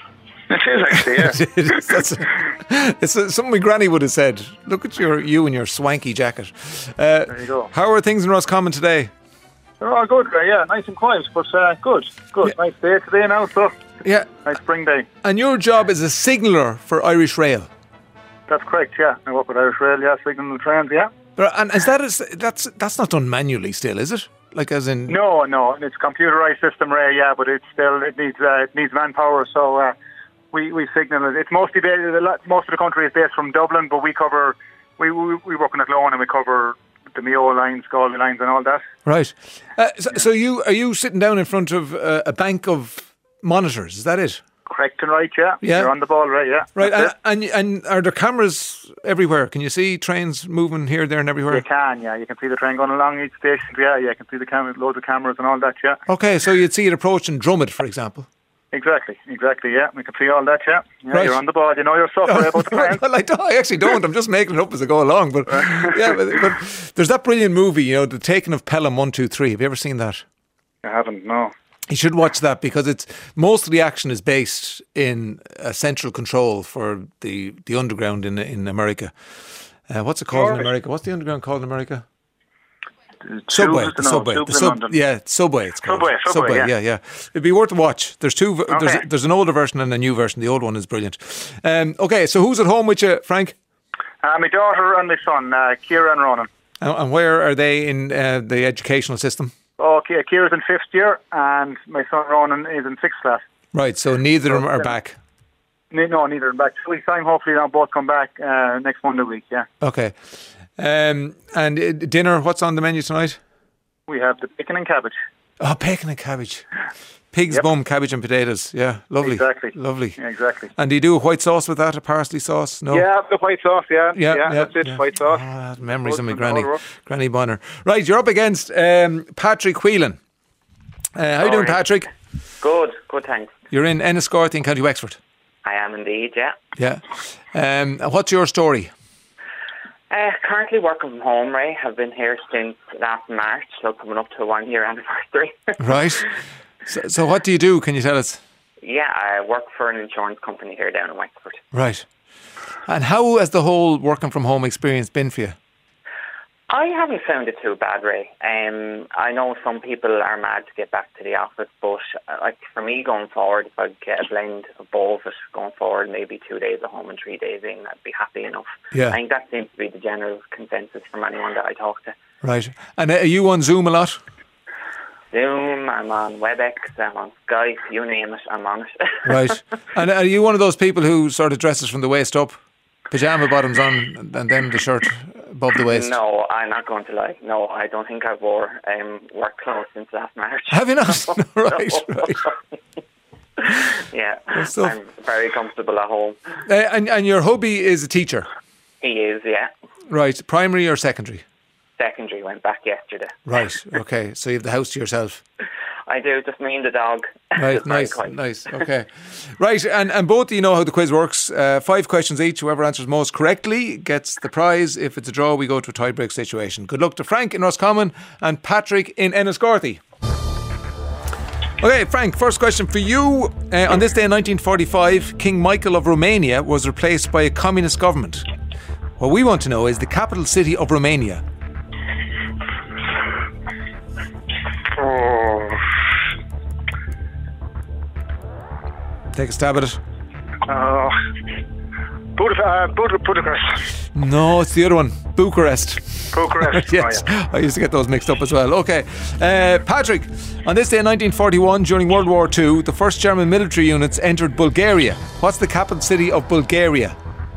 It is actually, yeah. It is. That's a, it's a, something my granny would have said. Look at your you and your swanky jacket. Uh, There you go. How are things in Roscommon today? They're all good, Ray, yeah. Nice and quiet, but uh, good, good. Yeah. Nice day today now, so Yeah. nice spring day. And your job is a signaller for Irish Rail. That's correct, yeah. I work with Irish Rail, yeah, signal trains, yeah. But- And is that is, that's that's not done manually still, is it? Like as in No, no, it's a computerized system, Ray, yeah, but it's still, it needs uh, it needs manpower, so uh, we, we signal it. It's mostly, based, a lot, most of the country is based from Dublin, but we cover, we, we, we work in Athlone and we cover the Mayo lines, Galway lines and all that. Right. Uh, so, so you are you sitting down in front of uh, a bank of monitors? Is that it? Correct and right, yeah. Yeah. You're on the ball, right, yeah. Right. That's And, it. and and are there cameras everywhere? Can you see trains moving here, there, and everywhere? You can, yeah. You can see the train going along each station. Yeah, yeah. You can see the camera, loads of cameras and all that. Yeah. Okay, so you'd see it approaching Drummond, for example. Exactly, exactly. Yeah, we can see all that. Yeah, yeah. Right. You're on the ball. You know your stuff Ray, about the train. Well, I, don't, I actually don't. I'm just making it up as I go along. But yeah, but, but there's that brilliant movie, you know, The Taking of Pelham one two three. Have you ever seen that? I haven't. No. You should watch that because it's most of the action is based in a central control for the, the underground in in America. Uh, what's it called in Right. America? What's the underground called in America? Tubes, Subway, no, the subway, tubes the in sub, London. yeah, subway. It's called Subway, subway, yeah. yeah. yeah, It'd be worth a watch. There's two. v- There's Okay. there's an older version and a new version. The old one is brilliant. Um, okay, so who's at home with you, Frank? Uh, my daughter and my son, uh, Kira and Ronan. And, and where are they in uh, the educational system? Okay, Kira's in fifth year, and my son Ronan is in sixth class. Right, so neither of them are yeah. back. Ne- No, neither. Back two weeks time. Hopefully, they'll both come back uh, next Monday week. Yeah. Okay, um, and uh, dinner. What's on the menu tonight? We have the chicken and cabbage. Oh, bacon and cabbage. Pig's Yep. bum, cabbage and potatoes. Yeah, lovely. Exactly. Lovely. Yeah, exactly. And do you do a white sauce with that, a parsley sauce? No? Yeah, the white sauce, yeah. Yeah, Yeah, yeah, that's it, yeah. white sauce. Ah, memories of my Husband, granny, all the Granny Bonner. Right, you're up against um, Patrick Whelan. Uh, how you doing, right. Patrick? Good, good, thanks. You're in Enniscorthy in County Wexford. I am indeed, yeah. Yeah. Um, what's your story? Uh, currently working from home, Ray. I've been here since last March, so coming up to a one year anniversary. Right. So, so what do you do? Can you tell us? Yeah, I work for an insurance company here down in Wexford. Right. And how has the whole working from home experience been for you? I haven't found it too bad, Ray. Um, I know some people are mad to get back to the office, but uh, like for me going forward, if I get a blend of both of it going forward, maybe two days at home and three days in, I'd be happy enough. Yeah. I think that seems to be the general consensus from anyone that I talk to. Right. And are you on Zoom a lot? Zoom, I'm on WebEx, I'm on Skype, you name it, I'm on it. Right. And are you one of those people who sort of dresses from the waist up? Pyjama bottoms on and then the shirt above the waist? No, I'm not going to lie. No, I don't think I've wore um, work clothes since last March. Have you not? No, right, right. Yeah, Good stuff. I'm very comfortable at home. Uh, and, and your hubby is a teacher? He is, yeah. Right. Primary or secondary? Secondary, went back yesterday. Right. Okay. So you have the house to yourself? I do, just me and the dog. Right, Just very nice, quiet. nice, okay. Right, and, and both of you know how the quiz works. Uh, five questions each. Whoever answers most correctly gets the prize. If it's a draw, we go to a tie-break situation. Good luck to Frank in Roscommon and Patrick in Enniscorthy. Okay, Frank, first question for you. Uh, on this day in nineteen forty-five, King Michael of Romania was replaced by a communist government. What we want to know is the capital city of Romania. Oh, Take a stab at it. uh, Bud- uh, Bud- Budapest. No, it's the other one. Bucharest. Bucharest. Yes, Oh, yeah. I used to get those mixed up as well. Okay. Uh, Patrick, on this day in nineteen forty-one, during World War Two, the first German military units entered Bulgaria. What's the capital city of Bulgaria?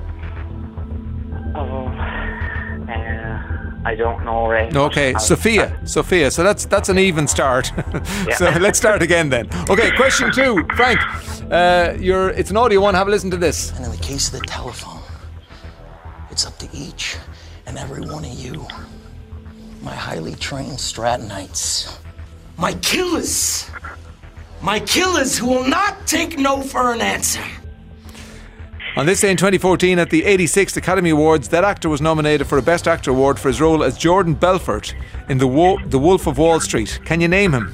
Oh, uh, I don't know, Ray. Okay, I'll- Sofia. Sofia. So that's that's an even start. Yeah. So let's start again then. Okay, question two. Frank, uh, you're, it's an audio one. Have a listen to this. And in the case of the telephone, it's up to each and every one of you, my highly trained Stratonites, my killers, my killers who will not take no for an answer. On this day in twenty fourteen, at the eighty-sixth Academy Awards, that actor was nominated for a Best Actor award for his role as Jordan Belfort in The, Wo- the Wolf of Wall Street. Can you name him?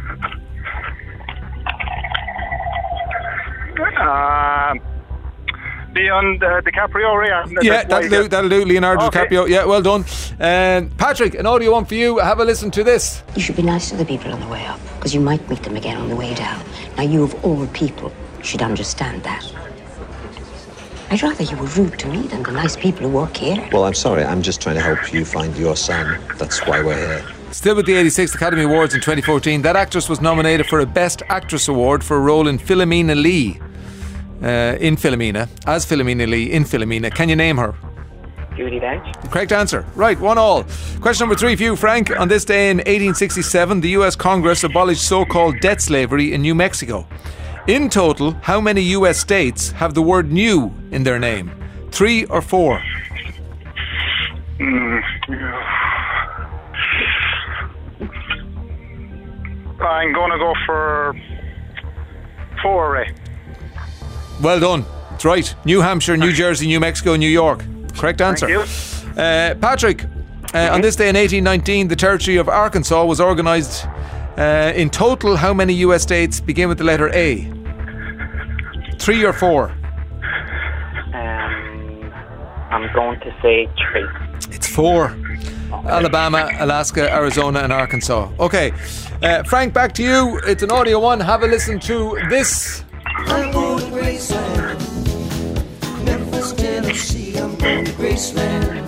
Uh, Leon uh, DiCaprio, yeah. Yeah, That's that'll why- do, that'll do. Leonardo Okay. DiCaprio. Yeah, well done. Um, Patrick, an audio one for you. Have a listen to this. You should be nice to the people on the way up, because you might meet them again on the way down. Now, you of all people should understand that. I'd rather you were rude to me than the nice people who work here. Well, I'm sorry. I'm just trying to help you find your son. That's why we're here. Still with the eighty-sixth Academy Awards in twenty fourteen, that actress was nominated for a Best Actress award for a role in Philomena Lee. Uh, in Philomena, as Philomena Lee in Philomena. Can you name her? Judi Dench. Correct answer. Right, one all. Question number three for you, Frank. On this day in eighteen sixty-seven, the U S Congress abolished so-called debt slavery in New Mexico. In total, how many U S states have the word new in their name? Three or four? Mm. I'm going to go for four, Ray. Well done. That's right. New Hampshire, New Jersey, New Mexico, New York. Correct answer. Thank you. Uh, Patrick, uh, on this day in eighteen nineteen, the territory of Arkansas was organised. Uh, in total, how many U S states begin with the letter A? Three or four? Um, I'm going to say three. It's four. Alabama, Alaska, Arizona and Arkansas. Okay. Uh, Frank, back to you. It's an audio one. Have a listen to this. I'm going to Graceland, Memphis, Tennessee. I'm going to Graceland.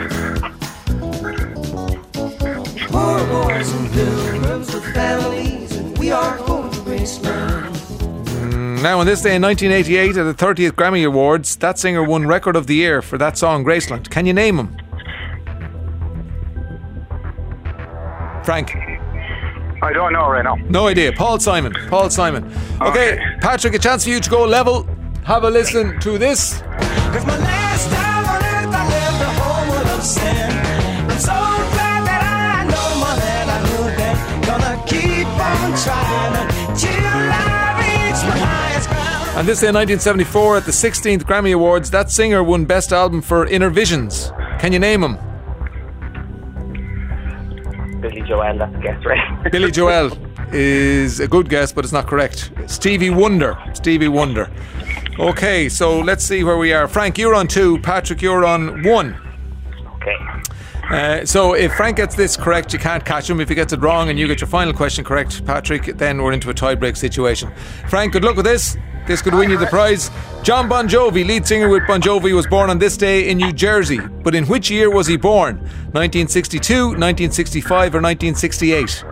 Poor boys and pilgrims with families, and we are going to Graceland. Mm, Now, on this day in nineteen eighty-eight, at the thirtieth Grammy Awards, that singer won Record of the Year for that song, Graceland. Can you name him? Frank. I don't know right now. No idea. Paul Simon. Paul Simon. Okay, okay. Patrick, a chance for you to go level. Have a listen to this. Cause my last time on earth I lived a whole world of sin. I'm so glad that I know more than I knew then. Gonna keep on trying until I reach my highest ground. And this day in nineteen seventy-four at the sixteenth Grammy Awards, that singer won Best Album for Inner Visions. Can you name him? Billy Joel, that's a guess, right? Billy Joel is a good guess, but it's not correct. Stevie Wonder. Stevie Wonder. Okay, so let's see where we are. Frank, you're on two. Patrick, you're on one. Okay. Uh, so if Frank gets this correct, you can't catch him. If he gets it wrong and you get your final question correct, Patrick, then we're into a tie-break situation. Frank, good luck with this. This could win you the prize. John Bon Jovi, lead singer with Bon Jovi, was born on this day in New Jersey. But in which year was he born? nineteen sixty-two, nineteen sixty-five or nineteen sixty-eight?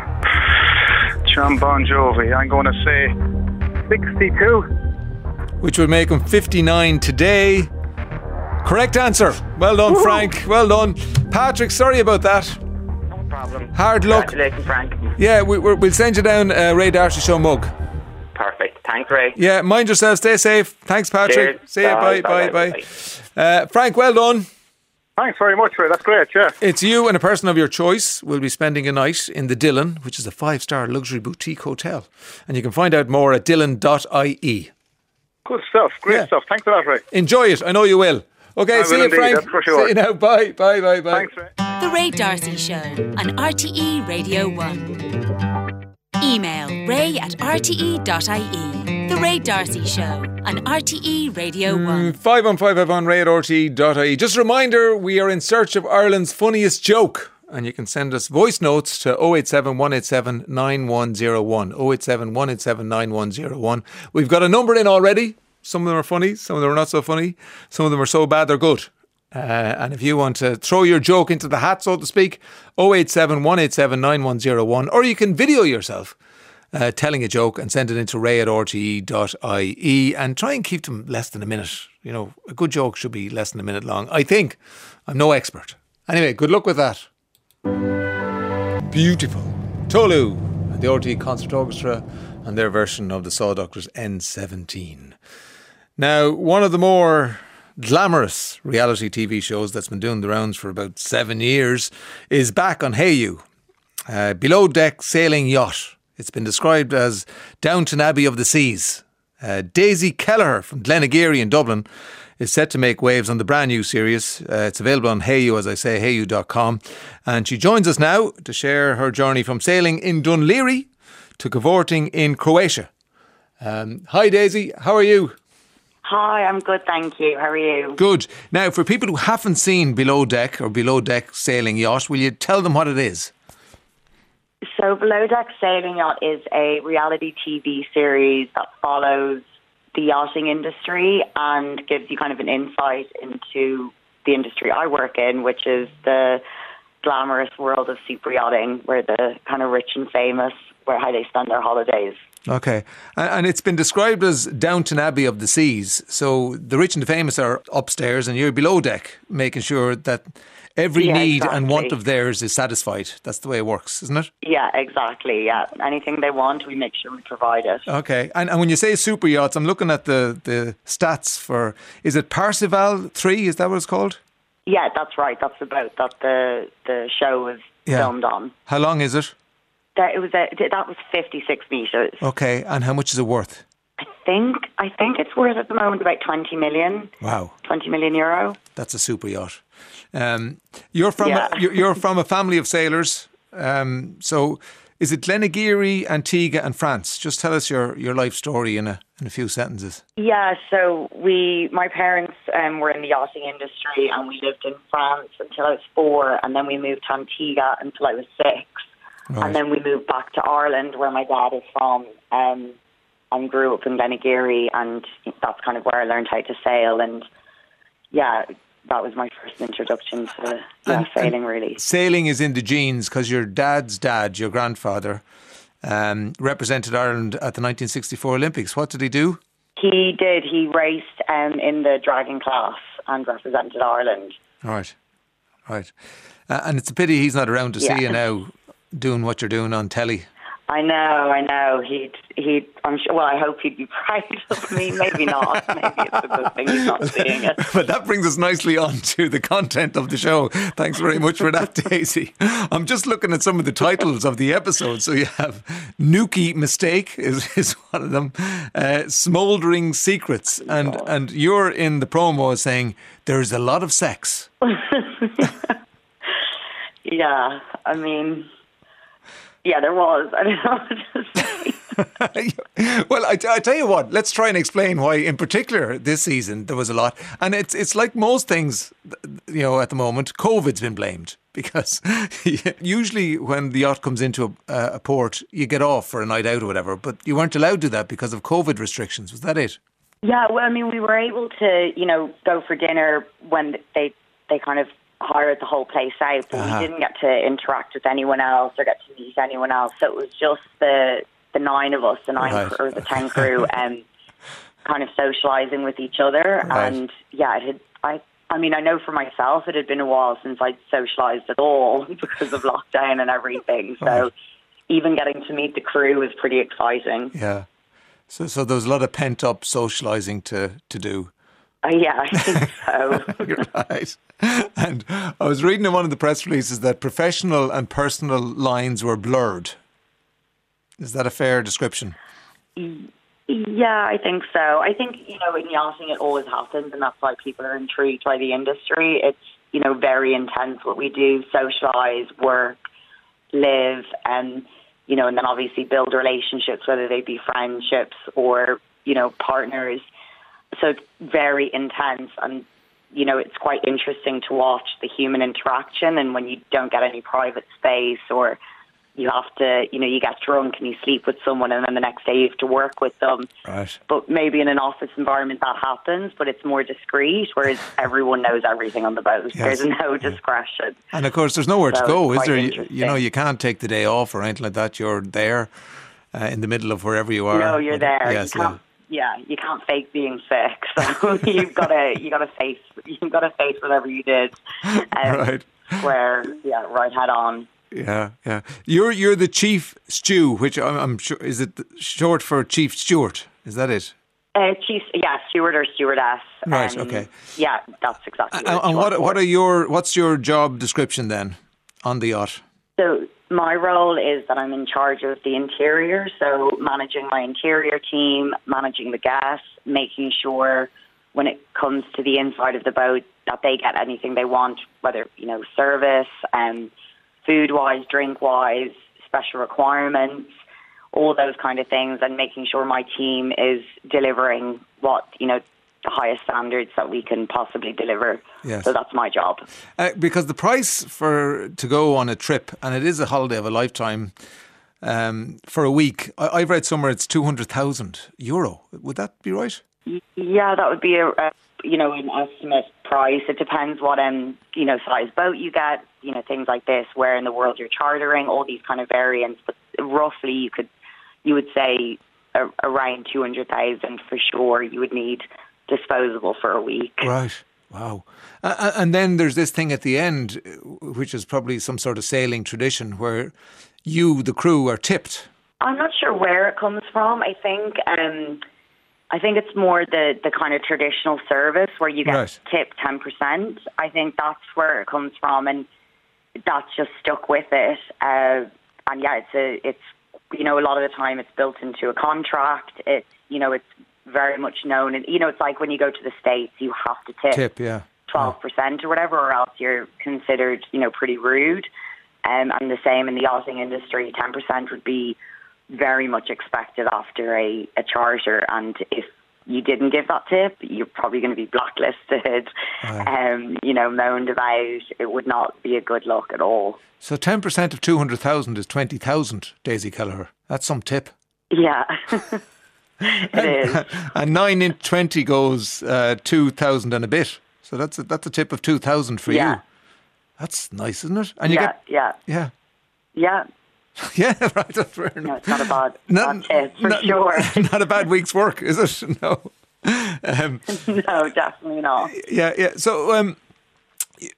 John Bon Jovi, I'm going to say sixty-two. Which would make him fifty-nine today. Correct answer. Well done, Woo-hoo. Frank. Well done. Patrick, sorry about that. No problem. Hard luck. Congratulations, Frank. Yeah, we, we'll send you down a Ray D'Arcy Show mug. Perfect. Thanks, Ray. Yeah, mind yourself. Stay safe. Thanks, Patrick. Cheers. See you. Bye, bye, bye. bye. bye. Uh, Frank, well done. Thanks very much, Ray. That's great, yeah. It's you and a person of your choice will be spending a night in the Dillon, which is a five-star luxury boutique hotel. And you can find out more at dillon dot I E. Good stuff. Great yeah. stuff. Thanks a lot, Ray. Enjoy it. I know you will. Okay, I see will you, indeed. Frank. That's for sure. See you now. Bye, bye, bye, bye. Thanks, Ray. The Ray D'Arcy Show on R T E Radio one. Email ray at r t e dot I E. The Ray D'Arcy Show on R T E Radio one. five one five five one ray at r t e dot I E. Just a reminder, we are in search of Ireland's funniest joke. And you can send us voice notes to oh eight seven, one eight seven, nine one oh one. oh eight seven, one eight seven, nine one oh one. We've got a number in already. Some of them are funny, some of them are not so funny. Some of them are so bad they're good. Uh, and if you want to throw your joke into the hat, so to speak, oh eight seven, one eight seven, nine one oh one. Or you can video yourself uh, telling a joke and send it into ray at r t e dot I E and try and keep them less than a minute. You know, a good joke should be less than a minute long, I think. I'm no expert. Anyway, good luck with that. Beautiful. Tolu and the R T E Concert Orchestra and their version of the Saw Doctors N seventeen. Now, one of the more glamorous reality T V shows that's been doing the rounds for about seven years is back on Hey You. Uh, below deck sailing yacht. It's been described as Downton Abbey of the seas. Uh, Daisy Kelleher from Glenageary in Dublin is set to make waves on the brand new series. Uh, it's available on Hey You, as I say, hey you dot com. And she joins us now to share her journey from sailing in Dunleary to cavorting in Croatia. Um, hi Daisy, how are you? Hi, I'm good, thank you. How are you? Good. Now, for people who haven't seen Below Deck or Below Deck Sailing Yacht, will you tell them what it is? So Below Deck Sailing Yacht is a reality T V series that follows the yachting industry and gives you kind of an insight into the industry I work in, which is the glamorous world of super yachting, where the kind of rich and famous, where how they spend their holidays. Okay. And it's been described as Downton Abbey of the seas. So the rich and the famous are upstairs and you're below deck, making sure that every yeah, need exactly. and want of theirs is satisfied. That's the way it works, isn't it? Yeah, exactly. Yeah. Anything they want, we make sure we provide it. Okay. And, and when you say super yachts, I'm looking at the, the stats for, is it Parzival three? Is that what it's called? Yeah, that's right. That's about that the the show was yeah. filmed on. How long is it? That it was a, that was fifty-six metres. Okay, and how much is it worth? I think I think it's worth at the moment about twenty million. Wow, twenty million euro. That's a super yacht. Um, you're from yeah. a, you're, you're from a family of sailors. Um, so is it Glenageary, Antigua, and France? Just tell us your, your life story in a in a few sentences. Yeah, so we my parents um, were in the yachting industry, and we lived in France until I was four, and then we moved to Antigua until I was six. Right. And then we moved back to Ireland, where my dad is from, um, and grew up in Glenageary, and that's kind of where I learned how to sail. And yeah, that was my first introduction to yeah, and, sailing, and really. Sailing is in the genes because your dad's dad, your grandfather, um, represented Ireland at the nineteen sixty-four Olympics. What did he do? He did. He raced um, in the dragon class and represented Ireland. Right, right. Uh, and it's a pity he's not around to yeah. see you now. doing what you're doing on telly. I know, I know. He'd, he'd, I'm sure, well, I hope he'd be proud of me. Maybe not. Maybe it's a good thing he's not seeing it. But that brings us nicely on to the content of the show. Thanks very much for that, Daisy. I'm just looking at some of the titles of the episodes. So you have Nuki Mistake is, is one of them. Uh, Smouldering Secrets. And, oh. and you're in the promo saying, there's a lot of sex. Yeah, I mean... Yeah, there was. I don't know what to say. Well, I, I tell you what, let's try and explain why, in particular, this season there was a lot. And it's it's like most things, you know, at the moment, COVID's been blamed. Because usually when the yacht comes into a, a port, you get off for a night out or whatever. But you weren't allowed to do that because of COVID restrictions. Was that it? Yeah, well, I mean, we were able to, you know, go for dinner when they they kind of hired the whole place out, but uh-huh. we didn't get to interact with anyone else or get to meet anyone else. So it was just the the nine of us, the nine right. or the ten crew, um, kind of socialising with each other. Right. And yeah, it had. I I mean, I know for myself, it had been a while since I'd socialised at all because of lockdown and everything. So right. even getting to meet the crew was pretty exciting. Yeah. So so there was a lot of pent up socialising to to do. Uh, yeah, I think so. You're right. And I was reading in one of the press releases that professional and personal lines were blurred. Is that a fair description? Yeah, I think so. I think, you know, in yachting it always happens, and that's why people are intrigued by the industry. It's, you know, very intense what we do, socialise, work, live, and, you know, and then obviously build relationships, whether they be friendships or, you know, partners. So it's very intense, and, you know, it's quite interesting to watch the human interaction, and when you don't get any private space, or you have to, you know, you get drunk and you sleep with someone and then the next day you have to work with them. Right. But maybe in an office environment that happens, but it's more discreet, whereas everyone knows everything on the boat. Yes. There's no discretion. And of course, there's nowhere so to go, is there? You, you know, you can't take the day off or anything like that. You're there uh, in the middle of wherever you are. No, you're there. Yes, you can't. Yeah, you can't fake being sick, so you've got to you got to face you've got to face whatever you did, um, right? Where yeah, right head on. Yeah, yeah. You're you're the chief stew, which I'm, I'm sure is it short for chief steward? Is that it? Uh, chief, yeah, steward or stewardess. Right. Um, okay. Yeah, that's exactly. And, and what what are your what's your job description then on the yacht? So my role is that I'm in charge of the interior, so managing my interior team, managing the guests, making sure when it comes to the inside of the boat that they get anything they want, whether, you know, service, um, food-wise, drink-wise, special requirements, all those kind of things, and making sure my team is delivering what, you know, the highest standards that we can possibly deliver. Yes. So that's my job. Uh, because the price for to go on a trip, and it is a holiday of a lifetime, um, for a week, I, I've read somewhere it's two hundred thousand euro. Would that be right? Yeah, that would be a, a you know an estimate price. It depends what um you know size boat you get. You know, things like this, where in the world you're chartering, all these kind of variants. But roughly, you could you would say a, around two hundred thousand for sure. You would need disposable for a week. Right. Wow. Uh, and then there's this thing at the end, which is probably some sort of sailing tradition, where you, the crew, are tipped. I'm not sure where it comes from. I think um, I think it's more the, the kind of traditional service where you get right. tipped ten percent. I think that's where it comes from, and that's just stuck with it. Uh, and yeah, it's a, it's you know, a lot of the time it's built into a contract. It's you know, it's very much known, and you know, it's like when you go to the States, you have to tip, tip yeah, twelve percent or whatever, or else you're considered, you know, pretty rude. Um, and the same in the yachting industry, ten percent would be very much expected after a, a charter, and if you didn't give that tip, you're probably going to be blacklisted, right. um, you know, moaned about. It would not be a good look at all. So ten percent of two hundred thousand is twenty thousand, Daisy Kelleher. That's some tip. Yeah. It and, is. And nine in twenty goes uh, two thousand and a bit. So that's a, that's a tip of two thousand for yeah. you. That's nice, isn't it? And you yeah, get, yeah, yeah, yeah, yeah. Right, that's fair enough. No, it's not a bad, not, bad tip for not, sure. Not a bad week's work, is it? No. Um, no, definitely not. Yeah, yeah. So, um,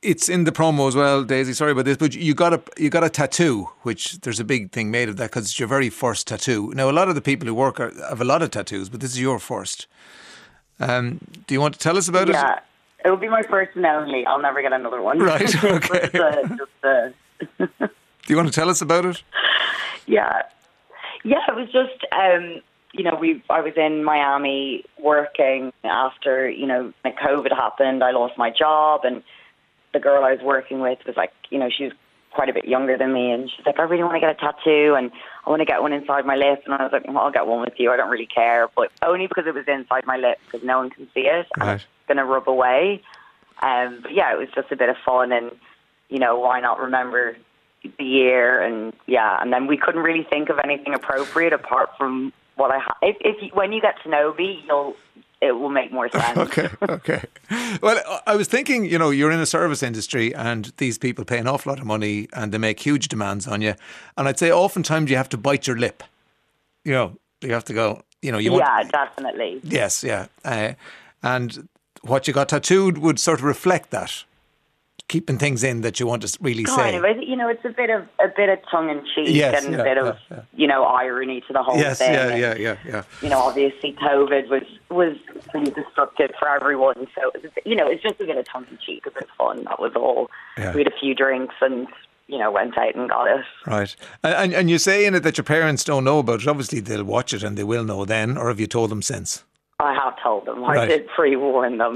it's in the promo as well, Daisy. Sorry about this, but you got a you got a tattoo, which there's a big thing made of that because it's your very first tattoo. Now, a lot of the people who work are, have a lot of tattoos, but this is your first. Um, do you want to tell us about yeah, it? it will be my first and only. I'll never get another one. Right. Okay. Just, uh, just, uh, do you want to tell us about it? Yeah, yeah. It was just. Um, You know, we. I was in Miami working after, you know, when COVID happened. I lost my job, and the girl I was working with was like, you know, she was quite a bit younger than me, and she's like, I really want to get a tattoo, and I want to get one inside my lip. And I was like, well, I'll get one with you. I don't really care, but only because it was inside my lip, because no one can see it, and Right. it's going to rub away. Um, but yeah, it was just a bit of fun, and, you know, why not remember the year? And yeah, and then we couldn't really think of anything appropriate apart from what I ha- if, if you, when you get to know me, you'll it will make more sense. Okay, okay. Well, I was thinking, you know, you're in a service industry and these people pay an awful lot of money and they make huge demands on you. And I'd say oftentimes you have to bite your lip. You know, you have to go, you know, you want... Yeah, definitely. Yes, yeah. Uh, and what you got tattooed would sort of reflect that. Keeping things in that you want to really Kind say. of, you know, it's a bit of a bit of tongue in cheek Yes, and yeah, a bit of yeah, yeah. you know irony to the whole Yes, thing. yeah, and, yeah, yeah, yeah. You know, obviously COVID was was pretty destructive for everyone, so it was, you know, it's just a bit of tongue in cheek, a bit of fun. That was all. Yeah. We had a few drinks and you know went out and got it. Right. And, and and you say in it that your parents don't know about it. Obviously they'll watch it and they will know then, or have you told them since? I have told them. I Right. did pre-warn them.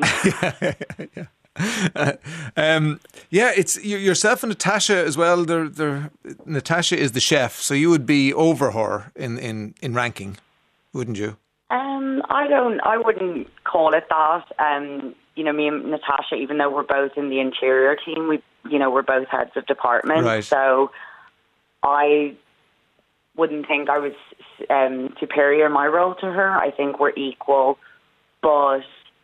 Uh, um, yeah, it's you- yourself and Natasha as well. They're, they're, Natasha is the chef, so you would be over her in, in, in ranking, wouldn't you? Um, I don't. I wouldn't call it that. Um, you know, me and Natasha, even though we're both in the interior team, we, you know, we're both heads of department. Right. So I wouldn't think I was um, superior in my role to her. I think we're equal, but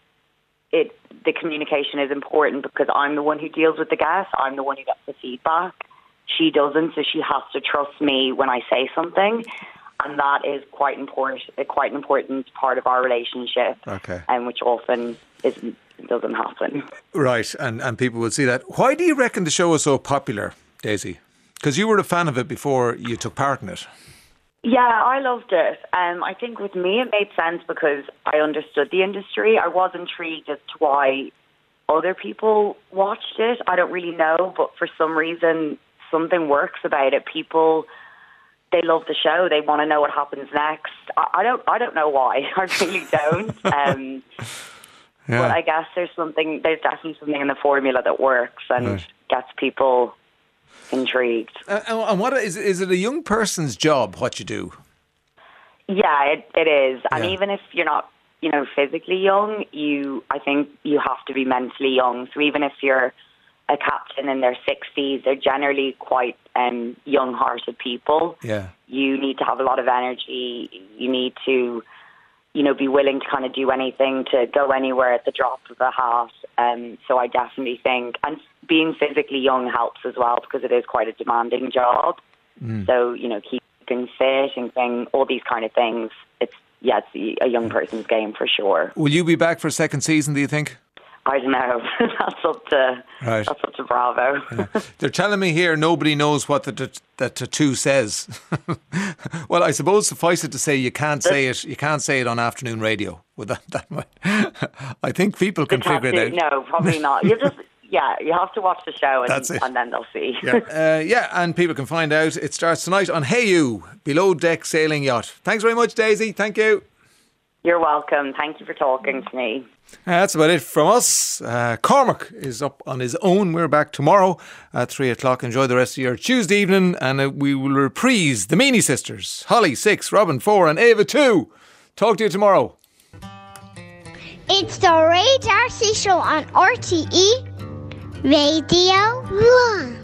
it the communication is important because I'm the one who deals with the guests. I'm the one who gets the feedback. She doesn't, so she has to trust me when I say something. And that is quite important, quite an important part of our relationship, Okay. and which often isn't, doesn't happen. Right, and, and people will see that. Why do you reckon the show is so popular, Daisy? Because you were a fan of it before you took part in it. Yeah, I loved it. Um, I think with me it made sense because I understood the industry. I was intrigued as to why other people watched it. I don't really know, but for some reason something works about it. People, they love the show. They want to know what happens next. I, I don't. I don't know why. I really don't. Um, Yeah. But I guess there's something. There's definitely something in the formula that works and Right. gets people intrigued. Uh, and what is is it a young person's job? What you do? Yeah, it, it is. And Yeah. even if you're not, you know, physically young, you, I think you have to be mentally young. So even if you're a captain in their sixties, they're generally quite um, young-hearted people. Yeah. You need to have a lot of energy. You need to, you know, be willing to kind of do anything, to go anywhere at the drop of a hat. Um, so I definitely think, and being physically young helps as well because it is quite a demanding job. Mm. So, you know, keeping fit and thing, all these kind of things, it's, yeah, it's a young person's game for sure. Will you be back for a second season, do you think? I don't know. That's up to Right. that's up to Bravo. Yeah. They're telling me here nobody knows what the, t- the tattoo says. Well, I suppose suffice it to say you can't say it. You can't say it on afternoon radio. With that, that way. I think people can figure it out. No, probably not. You just yeah, you have to watch the show and, That's it. and then they'll see. Yeah, uh, yeah, and people can find out. It starts tonight on Hey You, Below Deck Sailing Yacht. Thanks very much, Daisy. Thank you. You're welcome. Thank you for talking to me. Uh, that's about it from us. Uh, Cormac is up on his own. We're back tomorrow at three o'clock. Enjoy the rest of your Tuesday evening, and uh, we will reprise the Meany Sisters. Holly, six, Robin, four, and Ava, two. Talk to you tomorrow. It's the Ray Darcy Show on R T E Radio one.